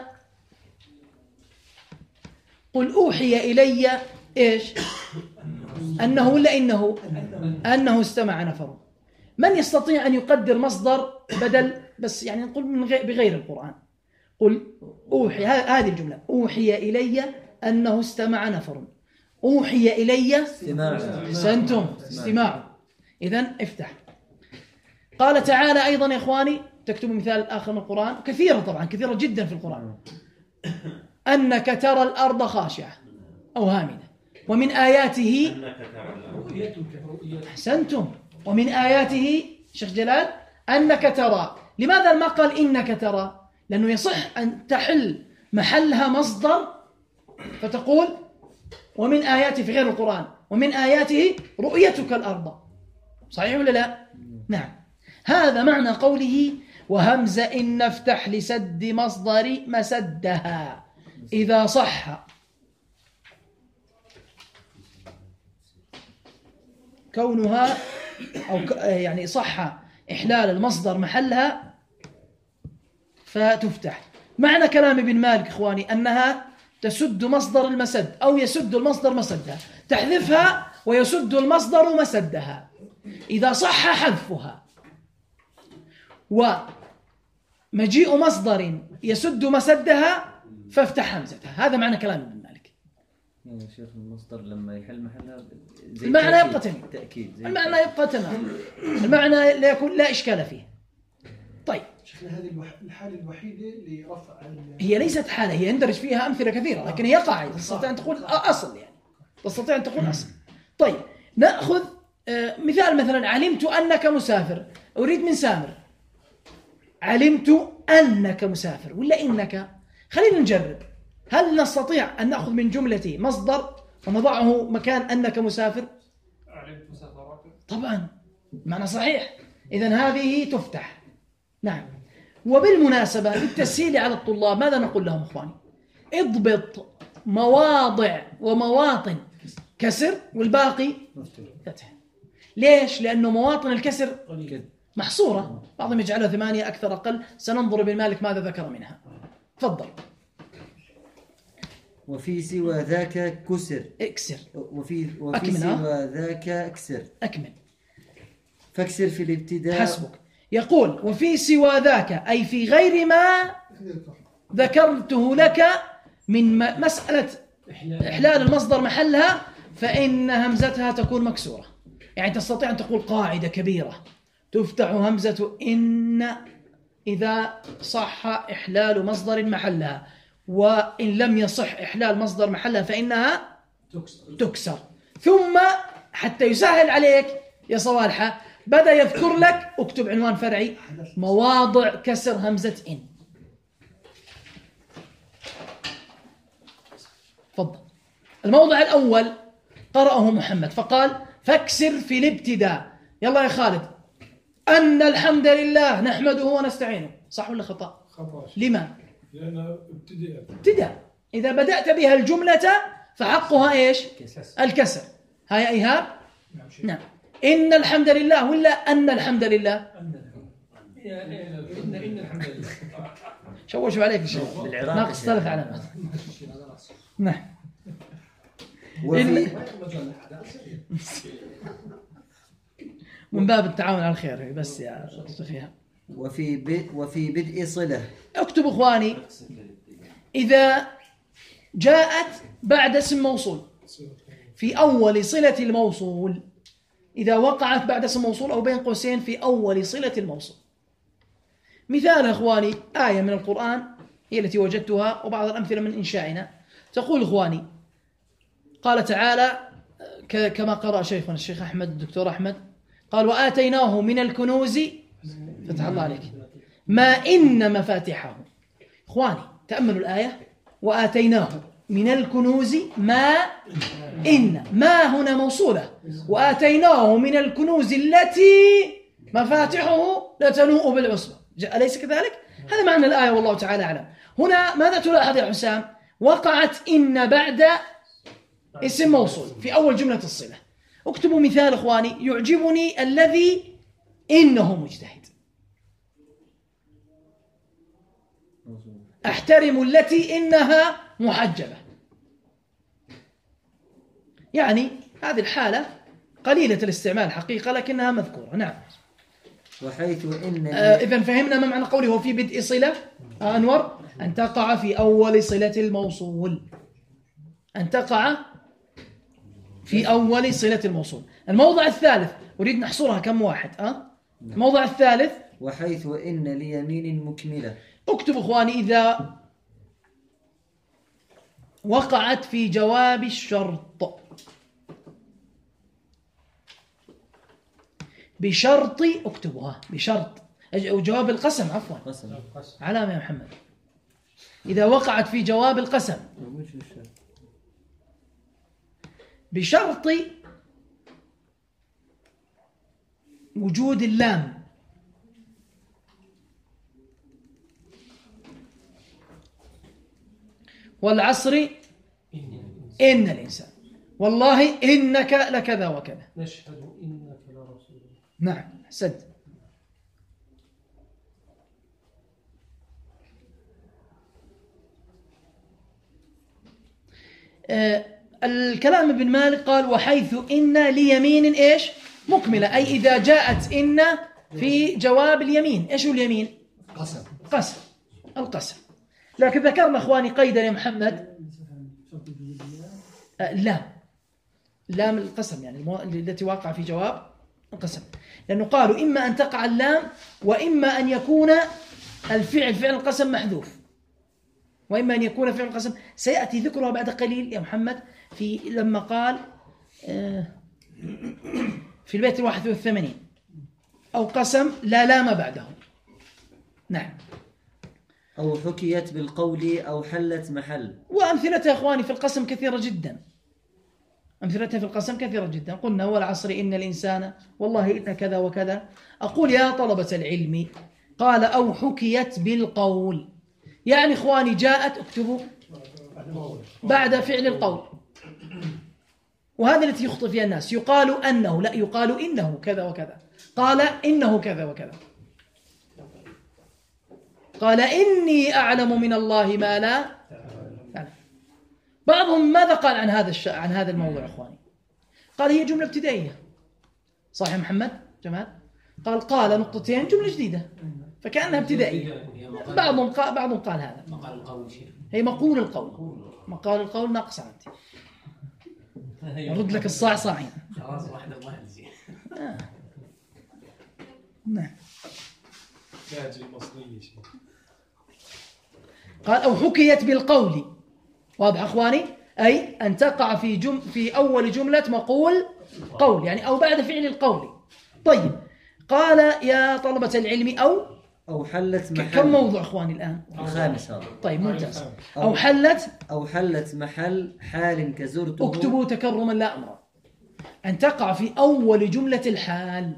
قل أوحي إلي إيش أنه ولا أنه استمع نفر. من يستطيع أن يقدر مصدر بدل بس يعني نقول بغير القرآن؟ قل أوحي، هذه الجملة أوحي إلي أنه استمع نفر. أوحي إلي سنتم استماع. إذن افتح. قال تعالى أيضا يا إخواني، تكتبوا مثال آخر من القرآن، كثيرة طبعا كثيرة جدا في القرآن، أنك ترى الأرض خاشعة أو هامدة ومن آياته أحسنتم ومن آياته شيخ جلال أنك ترى. لماذا ما قال إنك ترى؟ لأنه يصح أن تحل محلها مصدر فتقول ومن آياته في غير القرآن ومن آياته رؤيتك الأرض. صحيح ولا لا؟ نعم. هذا معنى قوله وهمز إن افتح لسد مصدر مسدها إذا صح كونها أو يعني صح إحلال المصدر محلها فتفتح. معنى كلام ابن مالك إخواني أنها تسد مصدر المسد أو يسد المصدر مسدها، تحذفها ويسد المصدر مسدها إذا صح حذفها، ومجيء مصدر يسد مسدها فافتح همزتها. هذا معنى كلام ابن مالك. يعني شيخ المصدر لما يحل محلها المعنى يبقى تمام، المعنى يبقى تمام، المعنى لا يكون لا إشكال فيه. طيب شيخنا هذه الحالة الوحيدة لرفع هي ليست حالة، هي يندرج فيها أمثلة كثيرة، لكن هي قاعدة تستطيع أن تقول أصل، يعني تستطيع أن تقول أصل. طيب نأخذ مثال، مثلا علمت أنك مسافر، أريد من سامر علمت أنك مسافر ولا إنك. خلينا نجرب، هل نستطيع أن نأخذ من جملة مصدر ونضعه مكان أنك مسافر؟ علمت مسافرات طبعا معنى صحيح. إذن هذه تفتح. نعم. وبالمناسبة للتسهيل على الطلاب ماذا نقول لهم إخواني؟ اضبط مواضع ومواطن كسر والباقي فتح. ليش؟ لأنه مواطن الكسر محصورة، بعضهم يجعلها 8 أكثر أقل. سننظر ابن مالك ماذا ذكر منها. تفضل. وفي سوى ذاك كسر اكسر. وفي سوى ذاك اكسر. أكمل. فاكسر في الابتداء. حسبك. يقول وفي سوى ذاك أي في غير ما ذكرته لك من مسألة إحلال المصدر محلها فإن همزتها تكون مكسورة. يعني تستطيع أن تقول قاعدة كبيرة تفتح همزة إن إذا صح إحلال مصدر محلها، وإن لم يصح إحلال مصدر محلها فإنها تكسر. ثم حتى يسهل عليك يا صوالحة بدأ يذكر لك، اكتب عنوان فرعي مواضع كسر همزة إن. تفضل. الموضع الأول قرأه محمد فقال فاكسر في الابتداء. يلا يا خالد. أن الحمد لله نحمده ونستعينه. صح ولا خطأ؟ خطأ. لما؟ لأنه ابتداء. إذا بدأت بها الجملة فحقها إيش؟ الكسر. هاي إيهاب؟ نعم. إن الحمد لله ولا أن الحمد لله؟ إن الحمد لله. شوشوا عليك الشيخ. ناقص 3 علامات. نعم. من باب التعاون على الخير بس يا فيها. وفي بدء صلة. اكتب إخواني إذا جاءت بعد اسم موصول في أول صلة الموصول، إذا وقعت بعد اسم موصول أو بين قوسين في أول صلة الموصول. مثال إخواني آية من القرآن هي التي وجدتها وبعض الأمثلة من إنشائنا. تقول إخواني قال تعالى كما قرأ شيخنا الشيخ أحمد الدكتور أحمد قال وآتيناه من الكنوز فتح الله عليك ما إن مفاتحه. إخواني تأملوا الآية وآتيناه من الكنوز ما إن، ما هنا موصولة، وآتيناه من الكنوز التي مفاتحه لتنوء بالعصبة. أليس كذلك؟ هذا معنى الآية والله تعالى أعلم. هنا ماذا تلاحظ يا حسام؟ وقعت إن بعد اسم موصول في أول جملة الصلة. اكتبوا مثال إخواني: يعجبني الذي إنه مجتهد. أحترم التي إنها محجبة. يعني هذه الحالة قليلة الاستعمال حقيقة لكنها مذكورة. نعم. وحيث إن إذن فهمنا ما معنى قوله في بدء صلة أنور؟ أن تقع في أول صلة الموصول. أن تقع في أول صلة الموصول. الموضع الثالث أريد نحصرها كم واحد. الموضع الثالث: وحيث إن ليمين مكملة. اكتب إخواني: إذا وقعت في جواب الشرط بشرط، اكتبوها بشرط، أو جواب القسم عفوا، علامة يا محمد. إذا وقعت في جواب القسم بشرط وجود اللام والعصر إن الإنسان، والله إنك لكذا وكذا، نشهد إنك لرسول الله. نعم أحسنت. الكلام ابن مالك قال: وحيث إن ليمين إيش مكملة، أي إذا جاءت إن في جواب اليمين. إيش هو اليمين؟ قسم. القسم. لكن ذكرنا إخواني قيدا يا محمد: لام القسم، يعني التي واقع في جواب القسم، لأنه قالوا إما أن تقع اللام وإما أن يكون الفعل فعل القسم محذوف، وإما أن يكون فعل القسم سيأتي ذكرها بعد قليل يا محمد في لما قال في البيت 81: أو قسم لا لام بعده. نعم. أو حكيت بالقول أو حلت محل. وأمثلتها يا إخواني في القسم كثيرة جدا، أمثلتها في القسم كثيرة جدا. قلنا: والعصر إن الإنسان، والله إن كذا وكذا. أقول يا طلبة العلم: قال أو حكيت بالقول، يعني إخواني جاءت، اكتبوا، بعد فعل القول، وهذا التي يخطئ فيها الناس. يقال أنه، لا، يقال إنه كذا وكذا. قال إنه كذا وكذا. قال إني أعلم من الله ما لا تعلم. بعضهم ماذا قال عن هذا الموضوع إخواني؟ قال هي جملة ابتدائية. صح يا محمد جمال؟ قال نقطتين جملة جديدة فكأنها ابتدائية. بعضهم قال هذا. هي مقول القول. مقال القول ناقص عندي. أرد لك الصاع صاعين. خلاص واحدة بواحد زين. نعم. لاجل مصرية شيء. قال أو حكيت بالقول. واضح أخواني؟ أي أن تقع في أول جملة مقول قول، يعني أو بعد فعل القول. طيب، قال يا طلبة العلم أو حلت محل. كم موضوع أخواني الآن؟ الخامس هذا. طيب ممتاز. أو حلت محل حال كزرته. اكتبوا تكرما لا أمرا. أن تقع في أول جملة الحال.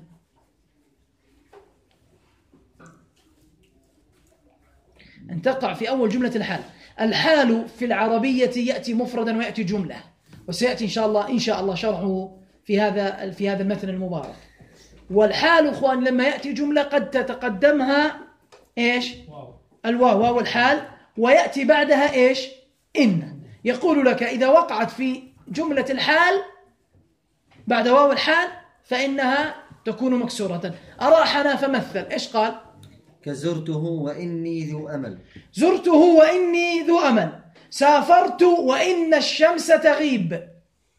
أن تقع في أول جملة الحال. الحال في العربية يأتي مفردا ويأتي جملة، وسيأتي إن شاء الله شرحه في هذا المثل المبارك. والحال أخوان لما يأتي جملة قد تتقدمها إيش؟ الواو والحال، ويأتي بعدها إيش؟ إن. يقول لك إذا وقعت في جملة الحال بعد واو الحال فإنها تكون مكسورة. أراحنا فمثل. إيش قال؟ كزرته وإني ذو أمل. زرته وإني ذو أمل. سافرت وإن الشمس تغيب.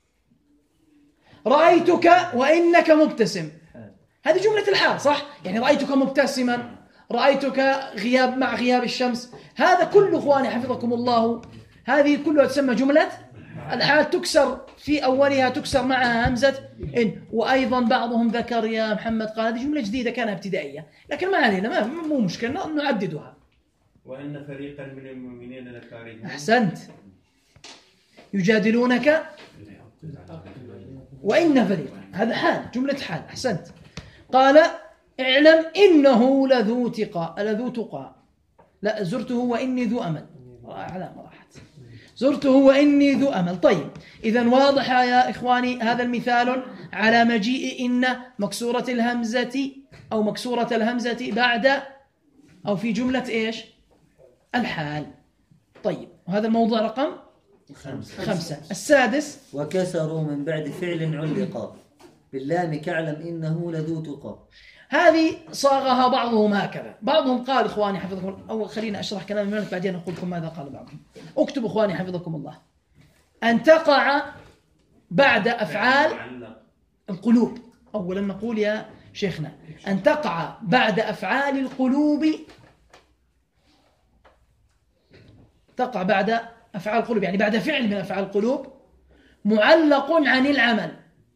رأيتك وإنك مبتسم. هذه جملة الحال صح؟ يعني رأيتك مبتسما، رأيتك مع غياب الشمس. هذا كله إخواني حفظكم الله، هذه كلها تسمى جملة الحال، تكسر في أولها، تكسر معها همزة إن. وأيضا بعضهم ذكر يا محمد قال هذه جملة جديدة كانها ابتدائية، لكن ما علينا، مو مشكلة نعددها. وأن فريقا من المؤمنين لكارهون. أحسنت. يجادلونك وإن فريقا، هذا حال، جملة حال. أحسنت. قال اعلم إنه لذو تقى. لا، زرته وإني ذو أمل. علامة راحت. زرته وإني ذو أمل. طيب إذن واضح يا إخواني هذا المثال على مجيء إن مكسورة الهمزة أو مكسورة الهمزة بعد أو في جملة إيش؟ الحال. طيب وهذا الموضوع رقم 5. السادس وكسروا من بعد فعل علق باللام كعلم إنه لذو تقى. هذه صاغها بعضهم هكذا. بعضهم قال إخواني حفظكم الله، أول خلينا أشرح كلام الملك بعدين أقول لكم ماذا قال بعضهم. اكتبوا إخواني حفظكم الله أن تقع بعد أفعال القلوب. أولا نقول يا شيخنا أن تقع بعد أفعال القلوب، تقع بعد أفعال القلوب يعني بعد فعل من أفعال القلوب معلق عن العمل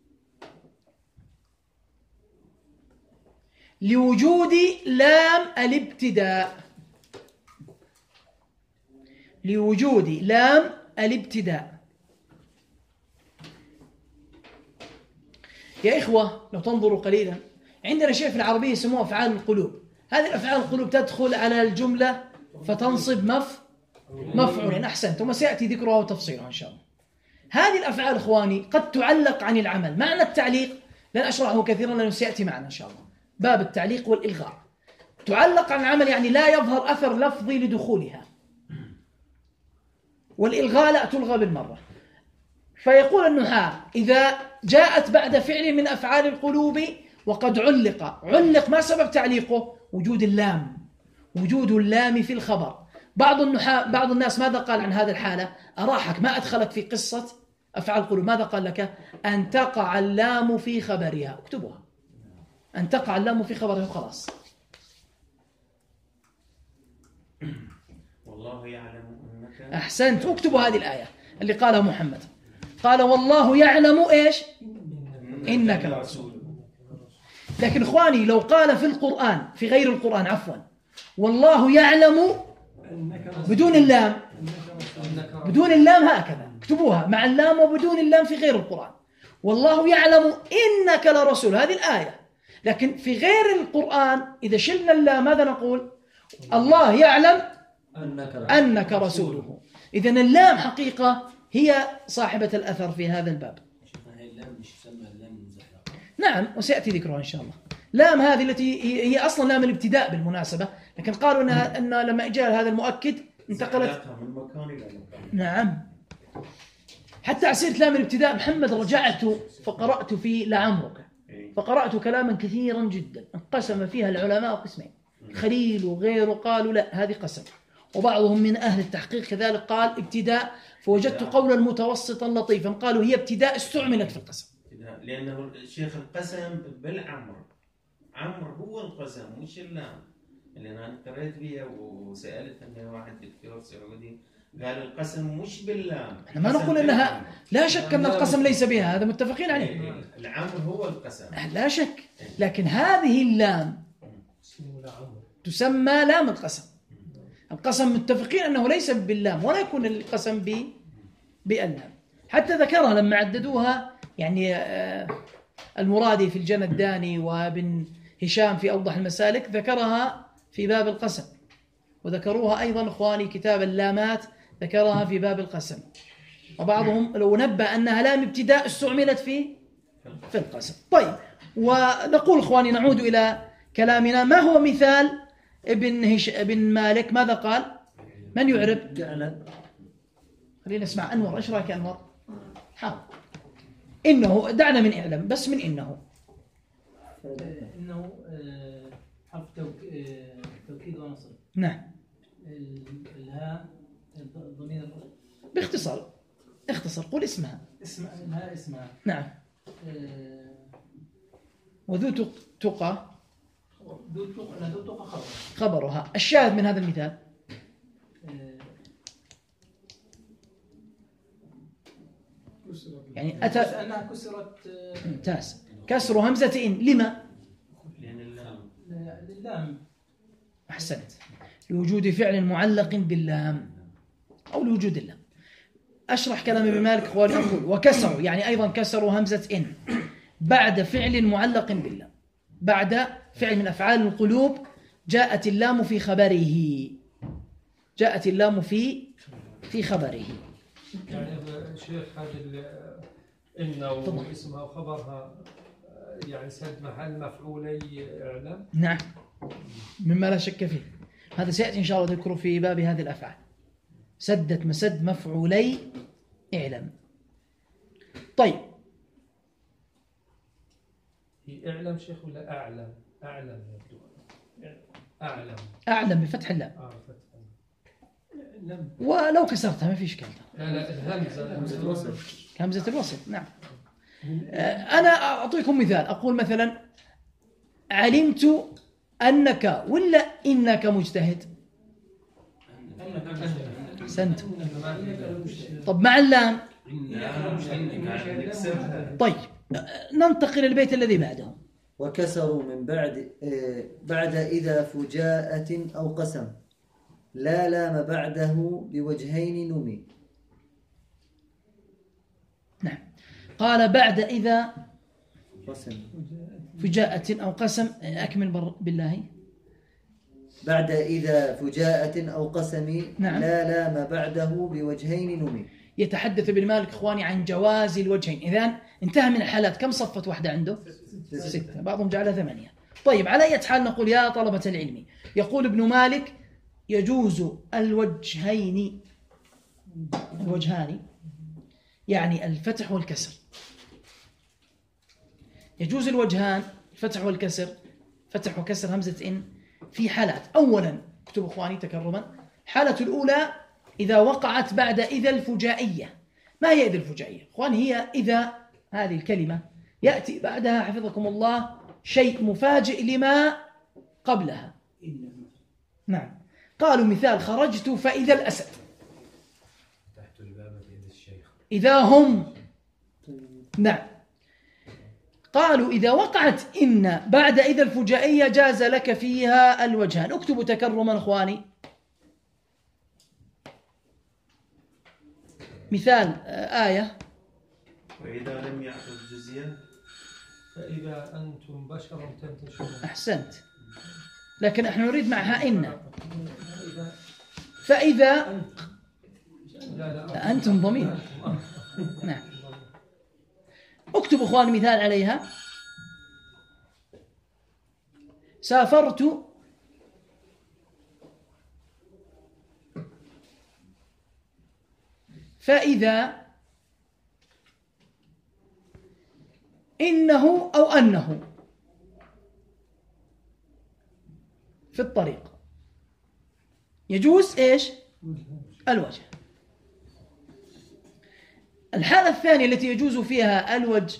لوجود لام الابتداء. لوجود لام الابتداء. يا إخوة لو تنظروا قليلا عندنا شيء في العربية يسموه أفعال القلوب. هذه الأفعال القلوب تدخل على الجملة فتنصب مفعولين. أحسنتم وسيأتي ذكرها وتفصيلها إن شاء الله. هذه الأفعال إخواني قد تعلق عن العمل. معنى التعليق لن أشرحه كثيرا لأنه سيأتي معنا إن شاء الله. باب التعليق والإلغاء. تعلق عن العمل يعني لا يظهر أثر لفظي لدخولها، والإلغاء لا تلغى بالمرة. فيقول النحاة إذا جاءت بعد فعل من أفعال القلوب وقد علق ما سبب تعليقه؟ وجود اللام، وجود اللام في الخبر. بعض الناس ماذا قال عن هذه الحالة؟ أراحك ما أدخلك في قصة أفعال القلوب. ماذا قال لك؟ أن تقع اللام في خبرها. اكتبوها أن تقع اللام في خبرها وخلاص. والله يعلم أنك. أحسنت. اكتبوا هذه الآية اللي قالها محمد. قال والله يعلم إيش؟ إنك لرسول. لكن إخواني لو قال في القرآن في غير القرآن عفوا والله يعلم بدون اللام، بدون اللام هكذا اكتبوها مع اللام وبدون اللام في غير القرآن. والله يعلم إنك لرسول هذه الآية. لكن في غير القرآن إذا شلنا اللام ماذا نقول؟ الله يعلم أنك رسوله. إذن اللام حقيقة هي صاحبة الأثر في هذا الباب. نعم وسيأتي ذكرها إن شاء الله. لام هذه التي هي أصلا لام الابتداء بالمناسبة، لكن قالوا أن لما جاء هذا المؤكد انتقلت من مكان إلى مكان. نعم حتى عسيرة لام الابتداء محمد رجعت فقرأت في لعمرك فقرأت كلاما كثيرا جدا انقسم فيها العلماء قسمين، خليل وغيره قالوا لا هذه قسم، وبعضهم من أهل التحقيق كذلك قال ابتداء، فوجدت قولا متوسطا لطيفا قالوا هي ابتداء استعملت في القسم. لأنه الشيخ القسم بالعمر، عمر هو القسم مش اللام. اللي أنا قرأت فيها وسألت أنه واحد دكتور سعودي قال القسم مش باللام. احنا ما نقول انها لا شك ان القسم ليس بها، هذا متفقين عليه. العمر هو القسم لا شك، لكن هذه اللام تسمى لام القسم. القسم متفقين انه ليس باللام ولا يكون القسم باللام. حتى ذكرها لما عددوها يعني المرادي في الجنة الداني وابن هشام في أوضح المسالك ذكرها في باب القسم، وذكروها أيضا إخواني كتاب اللامات ذكرها في باب القسم. وبعضهم لو نبه أنها لام ابتداء استعملت في القسم. طيب ونقول إخواني نعود إلى كلامنا. ما هو مثال ابن مالك؟ ماذا قال؟ من يعرب؟ خلينا نسمع أنور. إيش رأيك أنور؟ حاول. إنه دعنا من إعلم بس من إنه حرف توكيد ونصب. نعم. الهاء ضمير. باختصار اختصر قول اسمها. الهاء اسمها. نعم. وذو تقى خبرها. الشاهد من هذا المثال يعني أتى أنها كسرت. ممتاز. كسر همزة إن لما؟ للام. أحسنت. لوجود فعل معلق باللام أو لوجود اللام. أشرح كلام ابن مالك إخواني. أقول وكسروا يعني أيضا كسروا همزة إن بعد فعل معلق باللام، بعد فعل من أفعال القلوب جاءت اللام في خبره، جاءت اللام في خبره. يعني شيخ هذه إن واسمها وخبرها يعني سد محل مفعولي إعلام. نعم مما لا شك فيه، هذا سيأتي إن شاء الله ذكره في باب هذه الأفعال. سدت مسد مفعولي إعلام. طيب هي إعلام شيخ ولا أعلم؟ أعلم أعلم أعلم بفتح اللام. لم. ولو كسرتها ما في إشكال. لا همزة الوصل. همزة الوصل نعم. أنا أعطيكم مثال، أقول مثلا علمت أنك ولا إنك مجتهد. سنت. طب مع اللام. طيب ننتقل البيت الذي بعده. وكسروا من بعد إذا فجاءة أو قسم لا لام بعده بوجهين نمي. نعم قال بعد إذا قسم فجاءة أو قسم. أكمل بالله. بعد إذا فجاءة أو قسم نعم. لا لام بعده بوجهين نمي. يتحدث ابن مالك إخواني عن جواز الوجهين. إذن انتهى من الحالات. كم صفت واحدة عنده؟ 6. بعضهم جعلها 8. طيب على أي حال نقول يا طلبة العلم، يقول ابن مالك يجوز الوجهان يعني الفتح والكسر. يجوز الوجهان الفتح والكسر، فتح وكسر همزة إن في حالات. أولا اكتبوا إخواني تكرما، الحالة الأولى إذا وقعت بعد إذا الفجائية. ما هي إذا الفجائية؟ إخواني هي إذا هذه الكلمة يأتي بعدها حفظكم الله شيء مفاجئ لما قبلها. نعم قالوا مثال خرجت فإذا الأسد. إذا هم. نعم قالوا إذا وقعت إن بعد إذا الفجائية جاز لك فيها الوجهان. اكتبوا تكرما إخواني. مثال آية وإذا لم يعطوا الجزية فإذا أنتم بشر تنتشرون. أحسنت، لكن احنا نريد معها إن. فإذا لا أنتم ضمير. نعم اكتبوا إخواني مثال عليها. سافرت فإذا إنه أو أنه في الطريق. يجوز إيش؟ الوجه. الحالة الثانية التي يجوز فيها الوجه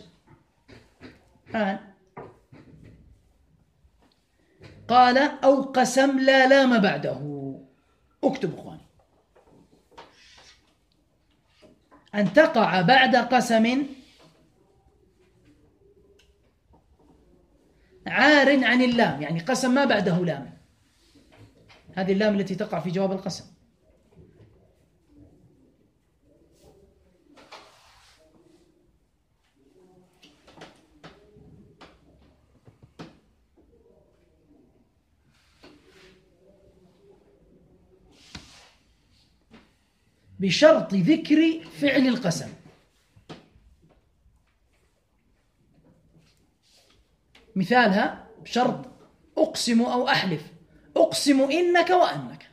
قال أو قسم لا لام بعده. اكتب إخواني أن تقع بعد قسم عار عن اللام، يعني قسم ما بعده لام، هذه اللام التي تقع في جواب القسم. بشرط ذكر فعل القسم. مثالها بشرط أقسم أو أحلف. أقسم إنك وأنك.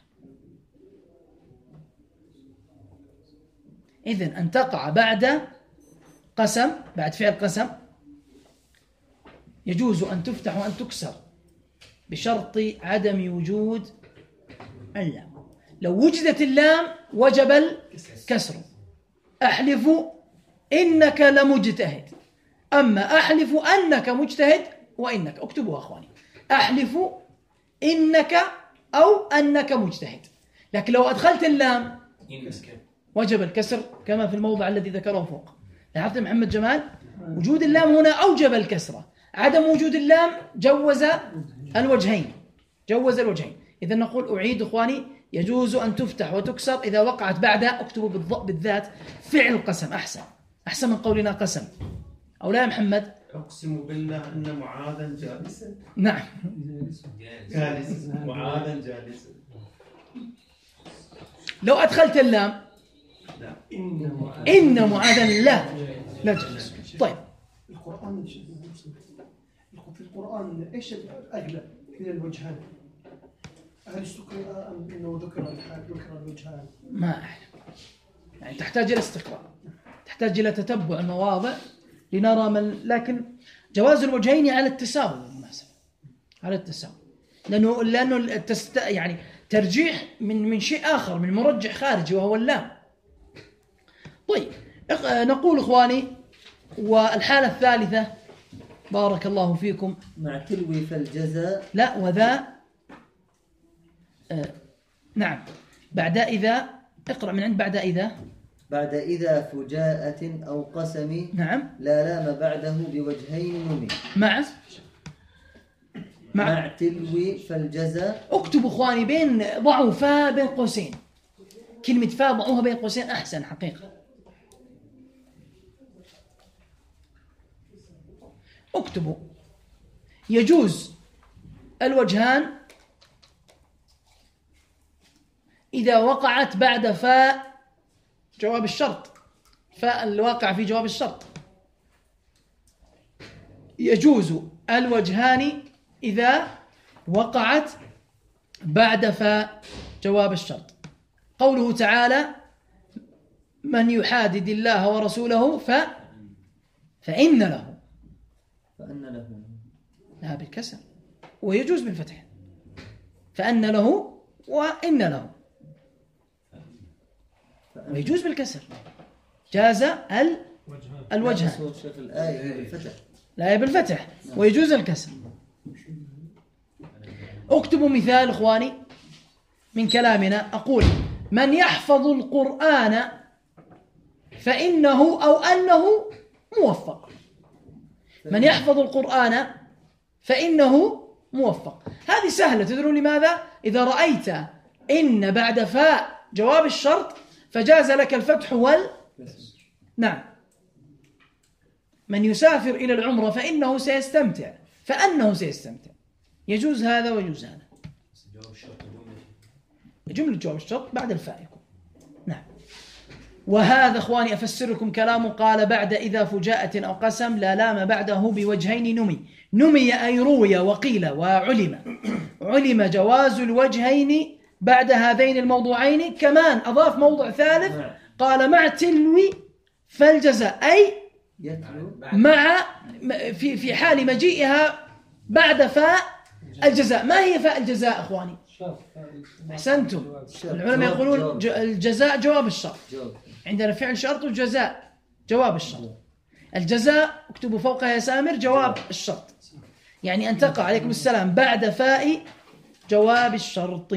إذن أن تقع بعد قسم، بعد فعل قسم، يجوز أن تفتح وأن تكسر بشرط عدم وجود اللام. لو وجدت اللام وجب الكسر. أحلف إنك لمجتهد. أما أحلف أنك مجتهد وإنك، اكتبوها أخواني، أحلف إنك أو أنك مجتهد. لكن لو أدخلت اللام وجب الكسر كما في الموضع الذي ذكره فوق. لاحظت محمد جمال؟ وجود اللام هنا أوجب الكسرة، عدم وجود اللام جوز الوجهين. جوز الوجهين. إذا نقول أعيد إخواني، يجوز أن تفتح وتكسر إذا وقعت بعد، اكتبوا بالذات فعل قسم. أحسن من قولنا قسم. أو لا يا محمد؟ أقسم بالله أن معاذا جالسا. نعم جالس معاذا جالسا. لو أدخلت اللام إن معاذا لا تجلس. طيب القرآن في القرآن ايش الأغلب من الوجهان؟ هل استقرأ أم إنه ذكر الوجهان؟ ما أعلم، يعني تحتاج إلى استقراء، تحتاج إلى تتبع المواضع لنرى لكن جواز الوجهين على التساوي بالمناسبة، على التساوي، لأنه يعني ترجيح من شيء آخر، من مرجح خارجي وهو اللام. طيب نقول إخواني، والحالة الثالثة بارك الله فيكم مع تلوي فالجزاء لا وذا نعم بعد إذا، اقرأ من عند بعد إذا فجاءة أو قسم نعم لا لام بعده بوجهين نمي مع تلوي فالجزاء. اكتبوا إخواني ضعوا فا بين قوسين، كلمة فا ضعوها بين قوسين أحسن حقيقة. اكتبوا يجوز الوجهان إذا وقعت بعد فاء جواب الشرط، فاء الواقع في جواب الشرط. يجوز الوجهان إذا وقعت بعد فاء جواب الشرط. قوله تعالى من يحادد الله ورسوله فإن له لا بالكسر، ويجوز بالفتح، فأن له وإن له، ويجوز بالكسر، جاز الوجهان. الآية بالفتح ويجوز الكسر. اكتبوا مثال إخواني من كلامنا، أقول من يحفظ القرآن فإنه أو أنه موفق. من يحفظ القرآن فإنه موفق، هذه سهلة. تدرون لماذا؟ إذا رأيت إن بعد فاء جواب الشرط فجاز لك الفتح نعم. من يسافر إلى العمرة فإنه سيستمتع، فأنه سيستمتع، يجوز هذا ويجوز هذا. جملة جواب الشرط بعد الفاء يكون نعم. وهذا إخواني أفسر لكم كلامه، قال بعد إذا فجاءة أو قسم لا لام بعده بوجهين نمي أي روي وقيل وعلم. علم جواز الوجهين بعد هذين الموضوعين. كمان أضاف موضع ثالث قال مع تلوي فالجزاء، أي مع في حال مجيئها بعد فاء الجزاء. ما هي فاء الجزاء إخواني؟ أحسنتم، العلماء يقولون الجزاء جواب الشرط، عندنا فعل شرط وجزاء جواب الشرط. الجزاء اكتبوا فوقها يا سامر جواب الشرط، يعني أن تقع عليكم السلام بعد فاء جواب الشرط.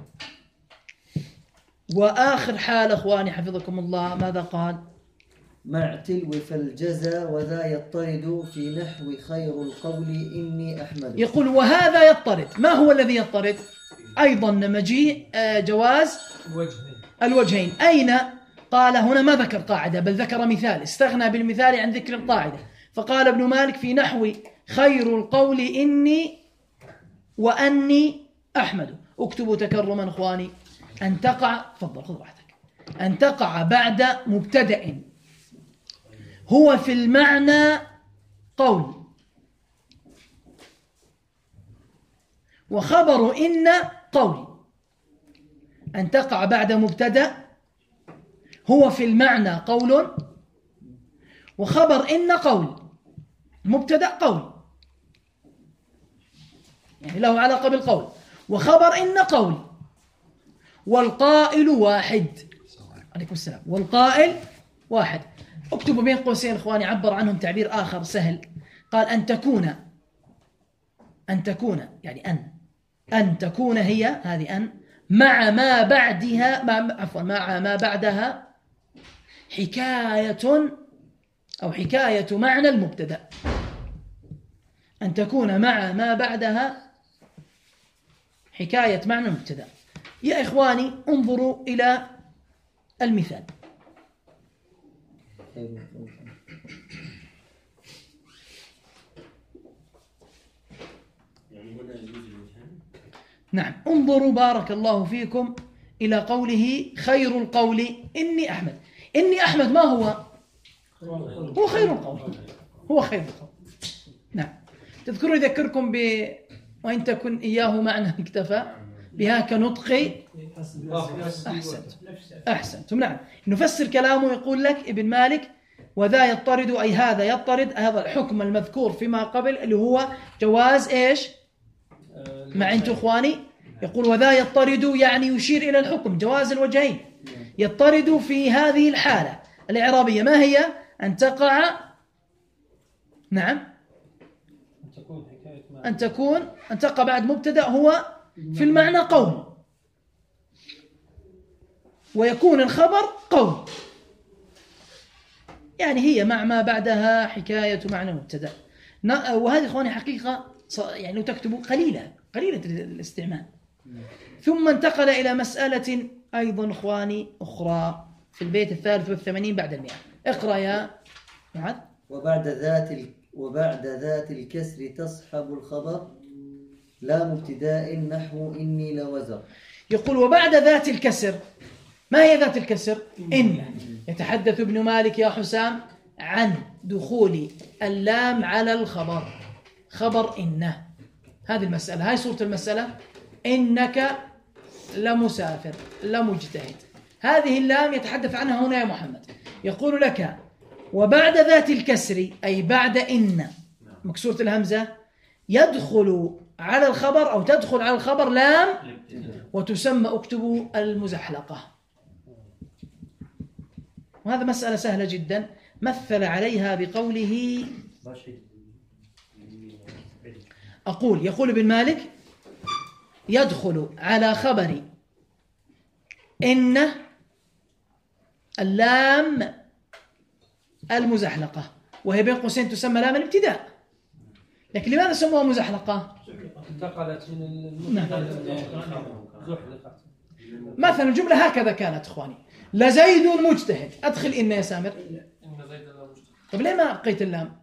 وآخر حال أخواني حفظكم الله ماذا قال؟ مع تلو فالجزاء وذا يضطرد في نحو خير القول إني أحمد. يقول وهذا يضطرد. ما هو الذي يضطرد؟ أيضا مجيء جواز الوجهين. أين؟ قال هنا ما ذكر قاعدة بل ذكر مثال، استغنى بالمثال عن ذكر القاعدة، فقال ابن مالك في نحو خير القول إني وأني أحمد. اكتبوا تكرما إخواني أن تقع، تفضل خذ راحتك، أن تقع بعد مبتدأ هو في المعنى قول، وخبر إن قول. أن تقع بعد مبتدأ هو في المعنى قول، وخبر إن قول. مبتدأ قول يعني له علاقة بالقول، وخبر إن قول، والقائل واحد. عليكم السلام. والقائل واحد. اكتبوا بين قوسين إخواني، عبر عنهم تعبير آخر سهل، قال أن تكون يعني أن تكون هي هذه أن مع ما بعدها مع ما بعدها حكاية أو حكاية معنى المبتدأ. أن تكون مع ما بعدها حكاية معنى المبتدأ. يا إخواني انظروا إلى المثال. نعم، انظروا بارك الله فيكم إلى قوله خير القول إني أحمد. إني أحمد ما هو؟ هو خير القول، هو خير القول. نعم. تذكرون يذكركم وإن تكن إياه معنى اكتفى بها كنطق. أحسنتم. نعم. نفسر كلامه، يقول لك ابن مالك وذا يضطرد أي هذا يضطرد، هذا الحكم المذكور فيما قبل اللي هو جواز إيش؟ مع أنتم إخواني، يقول وذا يضطرد يعني يشير إلى الحكم جواز الوجهين. يضطرد في هذه الحالة الإعرابية ما هي؟ أن تقع، نعم، أن تقع بعد مبتدأ هو في المعنى قوم، ويكون الخبر قوم، يعني هي مع ما بعدها حكاية معنى مبتدأ. وهذه إخواني حقيقة يعني تكتب قليلة الاستعمال. ثم انتقل إلى مسألة أيضا إخواني أخرى في البيت 83 بعد 100. اقرأ يا معاذ. وبعد ذات الكسر تصحب الخبر لا مبتداء نحو إني لوزر. يقول وبعد ذات الكسر، ما هي ذات الكسر؟ إن. يتحدث ابن مالك يا حسام عن دخول اللام على الخبر، خبر إنه، هذه المسألة، هاي صورة المسألة. إنك لمسافر لمجتهد، هذه اللام يتحدث عنها هنا يا محمد. يقول لك وبعد ذات الكسر أي بعد إن مكسورة الهمزة يدخل على الخبر أو تدخل على الخبر لام وتسمى اكتبوا المزحلقة. وهذا مسألة سهلة جدا، مثل عليها بقوله يقول ابن مالك يدخل على خبر إن اللام المزحلقة، وهي بين قوسين تسمى لام الابتداء، لكن لماذا سموها مزحلقة؟ انتقلت من زحلقة. مثلا الجملة هكذا كانت إخواني: لزيد مجتهد، أدخل إن يا سامر. طب ليه ما أبقيت اللام؟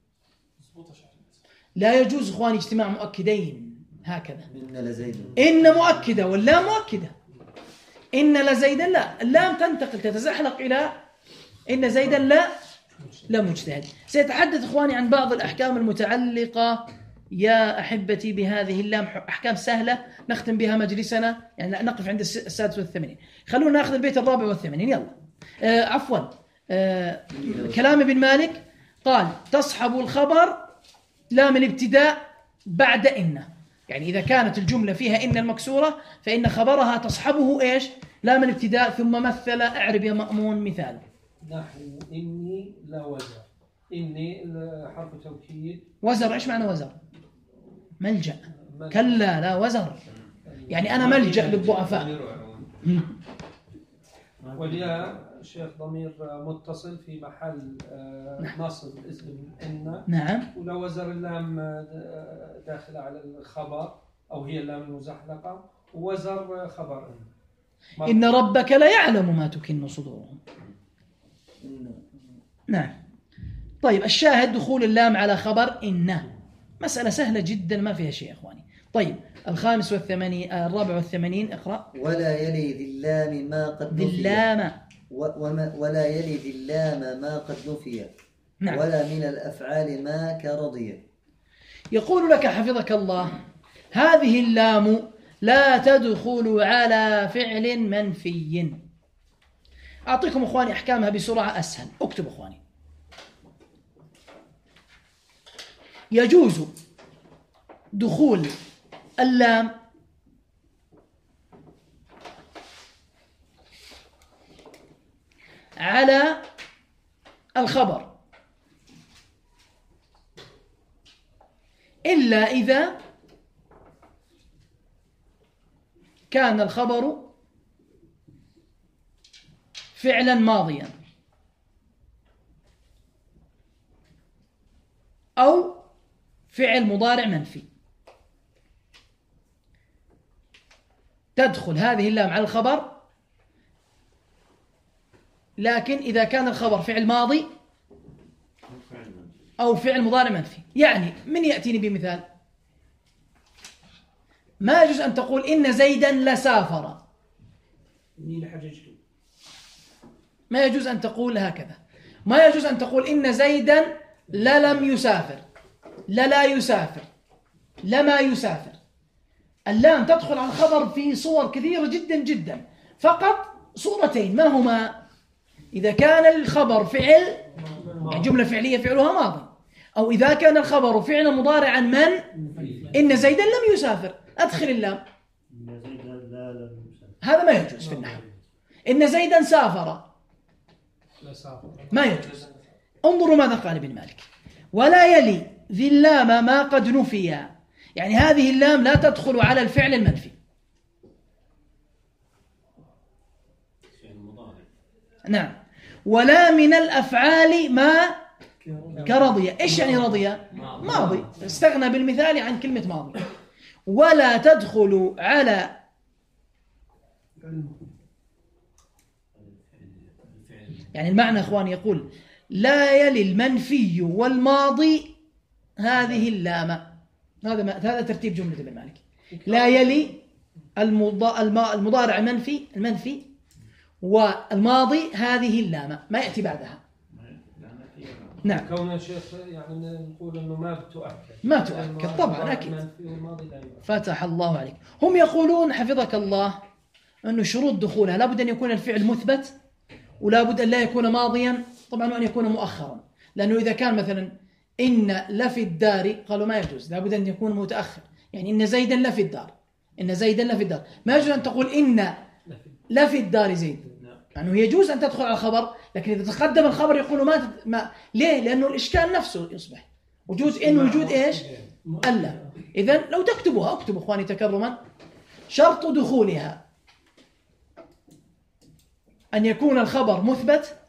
لا يجوز إخواني اجتماع مؤكدين هكذا. إن مؤكدة واللام مؤكدة. إن لزيدا لا، اللام تنتقل تتزحلق إلى إن زيدا لا مجتهد. سيتحدث إخواني عن بعض الأحكام المتعلقة يا أحبتي بهذه اللام، أحكام سهلة نختم بها مجلسنا، يعني نقف عند 86. خلونا نأخذ البيت 84. يلا عفوا كلام ابن مالك قال تصحب الخبر لام الابتداء بعد إن، يعني إذا كانت الجملة فيها إن المكسورة فإن خبرها تصحبه إيش؟ لام الابتداء. ثم مثل، أعرب يا مأمون مثال. نحو إني لا وزر. إني حرف توكيد. وزر إيش معنى وزر؟ ملجأ. كلا لا وزر، يعني أنا ملجأ للضعفاء. والياء شيخ ضمير متصل في محل نصب اسم إن. نعم. ولا وزر اللام داخل على الخبر أو هي اللام المزحلقة، ووزر خبر إن ربك لا يعلم ما تكن صدورهم. نعم. طيب الشاهد دخول اللام على خبر إن، مسألة سهلة جدا ما فيها شيء إخواني. طيب 84 اقرأ. ولا يلي ذي اللام ما قد نفي. ولا يلي ذي اللام ما قد نفي. نعم. ولا من الأفعال ما كرضي. يقول لك حفظك الله هذه اللام لا تدخل على فعل منفي. أعطيكم إخواني أحكامها بسرعة أسهل. اكتب إخواني. يجوز دخول اللام على الخبر إلا إذا كان الخبر فعلا ماضيا أو فعل مضارع منفي. تدخل هذه اللام على الخبر، لكن إذا كان الخبر فعل ماضي أو فعل مضارع منفي. يعني من يأتيني بمثال؟ ما يجوز أن تقول إن زيدا لسافر. إني لحججت. ما يجوز أن تقول هكذا. ما يجوز أن تقول إن زيدا لم يسافر، لا يسافر، لما يسافر. اللام تدخل على الخبر في صور كثيرة جدا جدا، فقط صورتين. ما هما؟ إذا كان الخبر فعل، يعني جملة فعلية فعلها ماضي، أو إذا كان الخبر فعل مضارعا من؟ إن زيدا لم يسافر، أدخل اللام. هذا ما يجوز في النحو. إن زيدا سافر ما يجوز. انظروا ماذا قال ابن مالك: ولا يلي ذي اللام ما قد نفي، يعني هذه اللام لا تدخل على الفعل المنفي. نعم. ولا من الأفعال ما كرضي. إيش يعني رضي؟ ماضي، استغنى بالمثال عن كلمة ماضي. ولا تدخل على يعني المعنى أخواني يقول لا يلي المنفي والماضي هذه اللام. هذا ترتيب جملة ابن مالك. لا يلي المضارع المنفي والماضي هذه اللام، ما يأتي بعدها. نعم. كون شيخ يعني نقول انه ما تؤكد طبعا اكيد. فتح الله عليك. هم يقولون حفظك الله انه شروط دخولها لابد ان يكون الفعل مثبت، ولا بد ان لا يكون ماضيا طبعا، وان يكون مؤخرا. لانه اذا كان مثلا ان لفي الدار قالوا ما يجوز، لابد ان يكون متاخر. يعني ان زيدا لفي الدار، ان زيدا لفي الدار، ما يجوز ان تقول ان لفي الدار زيد، يعني يجوز ان تدخل على الخبر، لكن اذا تقدم الخبر يقولوا ما ليه؟ لانه الاشكال نفسه يصبح وجود ان وجود ايش؟ الا. اذا لو تكتبوها اكتبوا اخواني تكرما: شرط دخولها ان يكون الخبر مثبت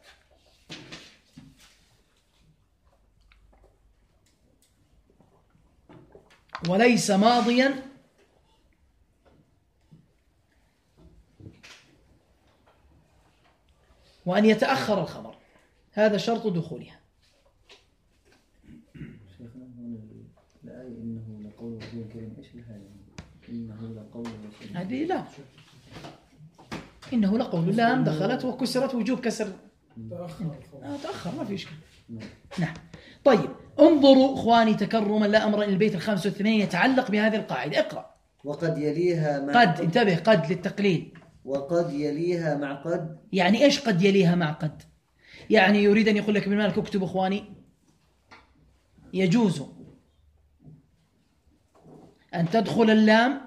وليس ماضيا وأن يتأخر الخبر. هذا شرط دخولها. شيخنا الآية إنه لقول رسول كريم، إيش الآية؟ إنه لقول رسول. هذه لا، إنه لقول لام دخلت وكسرت وجوب كسر. تأخر ما في إشكال. نعم. طيب انظروا إخواني تكرما لا أمر إلى البيت 85 يتعلق بهذه القاعدة. اقرأ. وقد يليها مع قد، انتبه، قد للتقليل. وقد يليها مع قد. يعني إيش قد يليها مع قد؟ يعني يريد أن يقول لك ابن مالك اكتب إخواني: يجوز أن تدخل اللام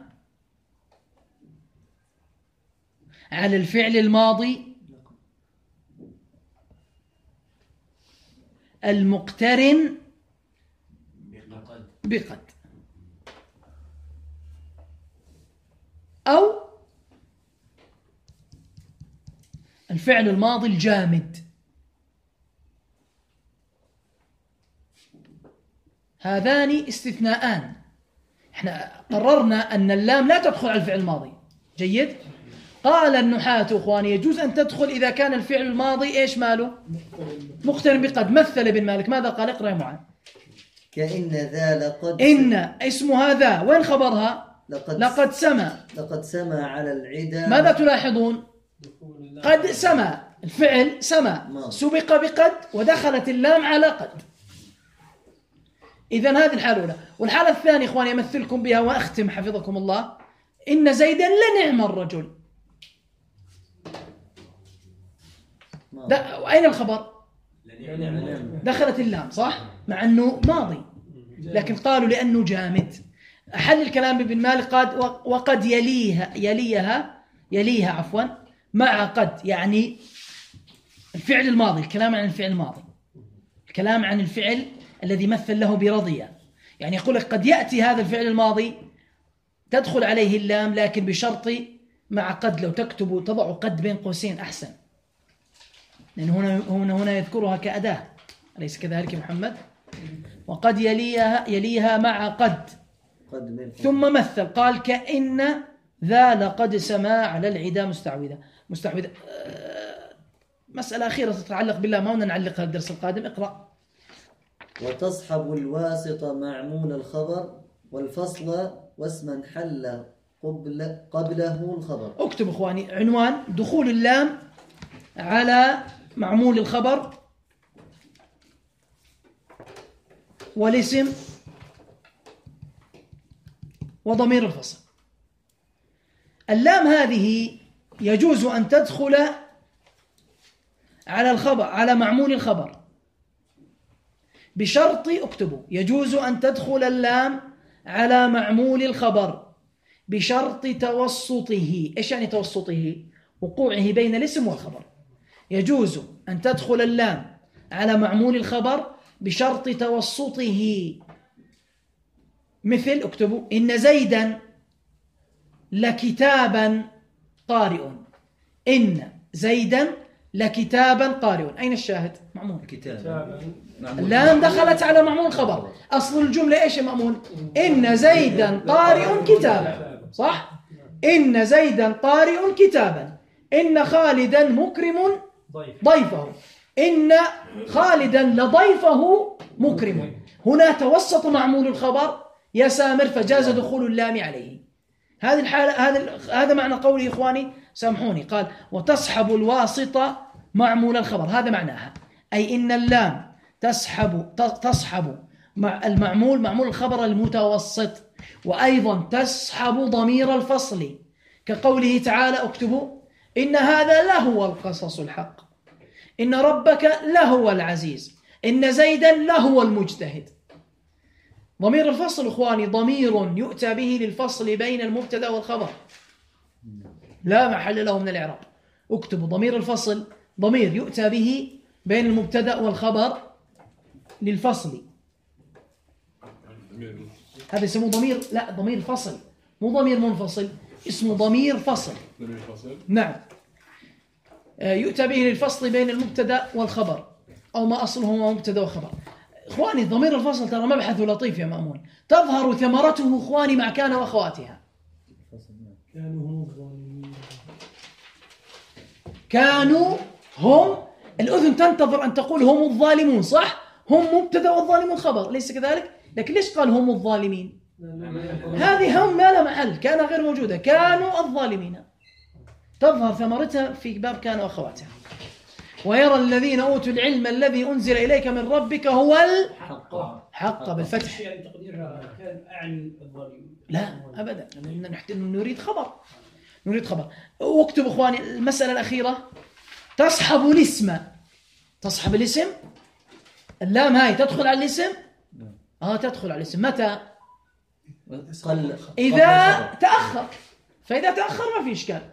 على الفعل الماضي المقترن بقد، أو الفعل الماضي الجامد. هذان استثناءان. احنا قررنا أن اللام لا تدخل على الفعل الماضي. جيد. قال النحاة اخواني يجوز أن تدخل إذا كان الفعل الماضي ايش ماله؟ مقترن بقد. مثل ابن مالك ماذا قال؟ اقرأ يا معاذ. كأن ذا لقد. إن اسم هذا وين خبرها؟ لقد سما. لقد سما على العدا. ماذا تلاحظون؟ قد سما، الفعل سما سبق بقد ودخلت اللام على قد. إذن هذه الحالة الأولى. والحالة الثانية إخواني أمثلكم بها وأختم حفظكم الله: إن زيدا لنعم الرجل. أين الخبر؟ دخلت اللام صح؟ مع أنه ماضي، لكن قالوا لأنه جامد. أحل الكلام بابن مالك قد وقد يليها عفوا مع قد، يعني الفعل الماضي، الكلام عن الفعل الماضي، الكلام عن الفعل الذي مثل له برضية. يعني يقول لك قد يأتي هذا الفعل الماضي تدخل عليه اللام، لكن بشرط مع قد. لو تكتبوا تضعوا قد بين قوسين أحسن، لأن هنا يذكرها كأداة، أليس كذلك يا محمد؟ وقد يليها مع قد. ثم مثل قال: كأن ذا لقد سما على العدا مستعوذة. مسألة أخيرة تتعلق بالله ما هنا نعلقها الدرس القادم. اقرأ. وتصحب الواسط معمول الخبر والفصل واسما حل قبله الخبر. اكتب اخواني عنوان: دخول اللام على معمول الخبر والاسم وضمير الفصل. اللام هذه يجوز أن تدخل على الخبر، على معمول الخبر، بشرط، اكتبوا، يجوز أن تدخل اللام على معمول الخبر بشرط توسطه. إيش يعني توسطه؟ وقوعه بين الاسم والخبر. يجوز أن تدخل اللام على معمول الخبر بشرط توسطه، مثل، اكتبوا، إن زيدا لكتابا قارئ. إن زيدا لكتابا قارئ. أين الشاهد؟ معمول كتابا. اللام دخلت على معمول الخبر. أصل الجملة إيش يا مأمون؟ إن زيدا قارئ كتابا، صح؟ إن زيدا قارئ كتابا. إن خالدا مكرم ضيفه. إن خالدا لضيفه مكرم. هنا توسط معمول الخبر يا سامر فجاز دخول اللام عليه. هذه الحالة، هذا معنى قولي إخواني، سامحوني، قال وتصحب الواسطة معمول الخبر، هذا معناها، أي إن اللام تصحب مع المعمول، معمول الخبر المتوسط، وأيضا تسحب ضمير الفصل، كقوله تعالى، اكتبوا، إن هذا لهو القصص الحق، إن ربك لهو العزيز، إن زيدا لهو المجتهد. ضمير الفصل إخواني ضمير يؤتى به للفصل بين المبتدأ والخبر، لا محل له من الإعراب. اكتبوا ضمير الفصل ضمير يؤتى به بين المبتدأ والخبر للفصل. هذا اسمه ضمير، لا ضمير فصل، مو ضمير منفصل، اسمه ضمير فصل. نعم، يؤتى به للفصل بين المبتدأ والخبر، أو ما أصله هو مبتدأ وخبر. إخواني ضمير الفصل ترى مبحث لطيف يا مأمون، تظهر ثمرته إخواني مع كان وأخواتها. كانوا هم، الأذن تنتظر أن تقول هم الظالمون، صح؟ هم مبتدأ والظالمون خبر، ليس كذلك؟ لكن ليش قال هم الظالمين؟ هذه هم ما لا محل، كان غير موجودة، كانوا الظالمين، تظهر ثمرتها في باب كان وأخواتها. ويرى الذين أوتوا العلم الذي أنزل إليك من ربك هو الحق بالفتح. يعني تقديرها كان أعني الظالمين؟ لا أبدا، نريد خبر، نريد خبر. واكتب إخواني المسألة الأخيرة، تصحب الاسم، تصحب الاسم، اللام هاي تدخل على الاسم، تدخل على الاسم متى؟ إذا تأخر، فإذا تأخر ما في إشكال.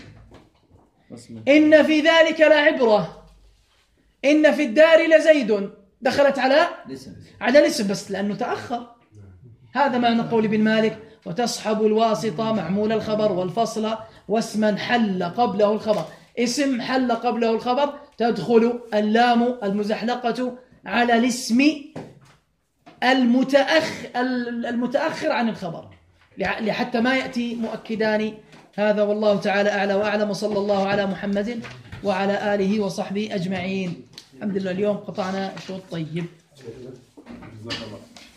إن في ذلك لعبرة، إن في الدار لزيد، دخلت على الاسم بس لأنه تأخر. هذا معنى قول ابن مالك وتصحب الواسطة معمول الخبر والفصل واسما حل قبله الخبر. اسم حل قبله الخبر تدخل اللام المزحلقة على الاسم المتأخر عن الخبر، لحتى ما يأتي مؤكدان. هذا والله تعالى أعلى وأعلم، وصلى الله على محمد وعلى آله وصحبه أجمعين. الحمد لله اليوم قطعنا شوط طيب.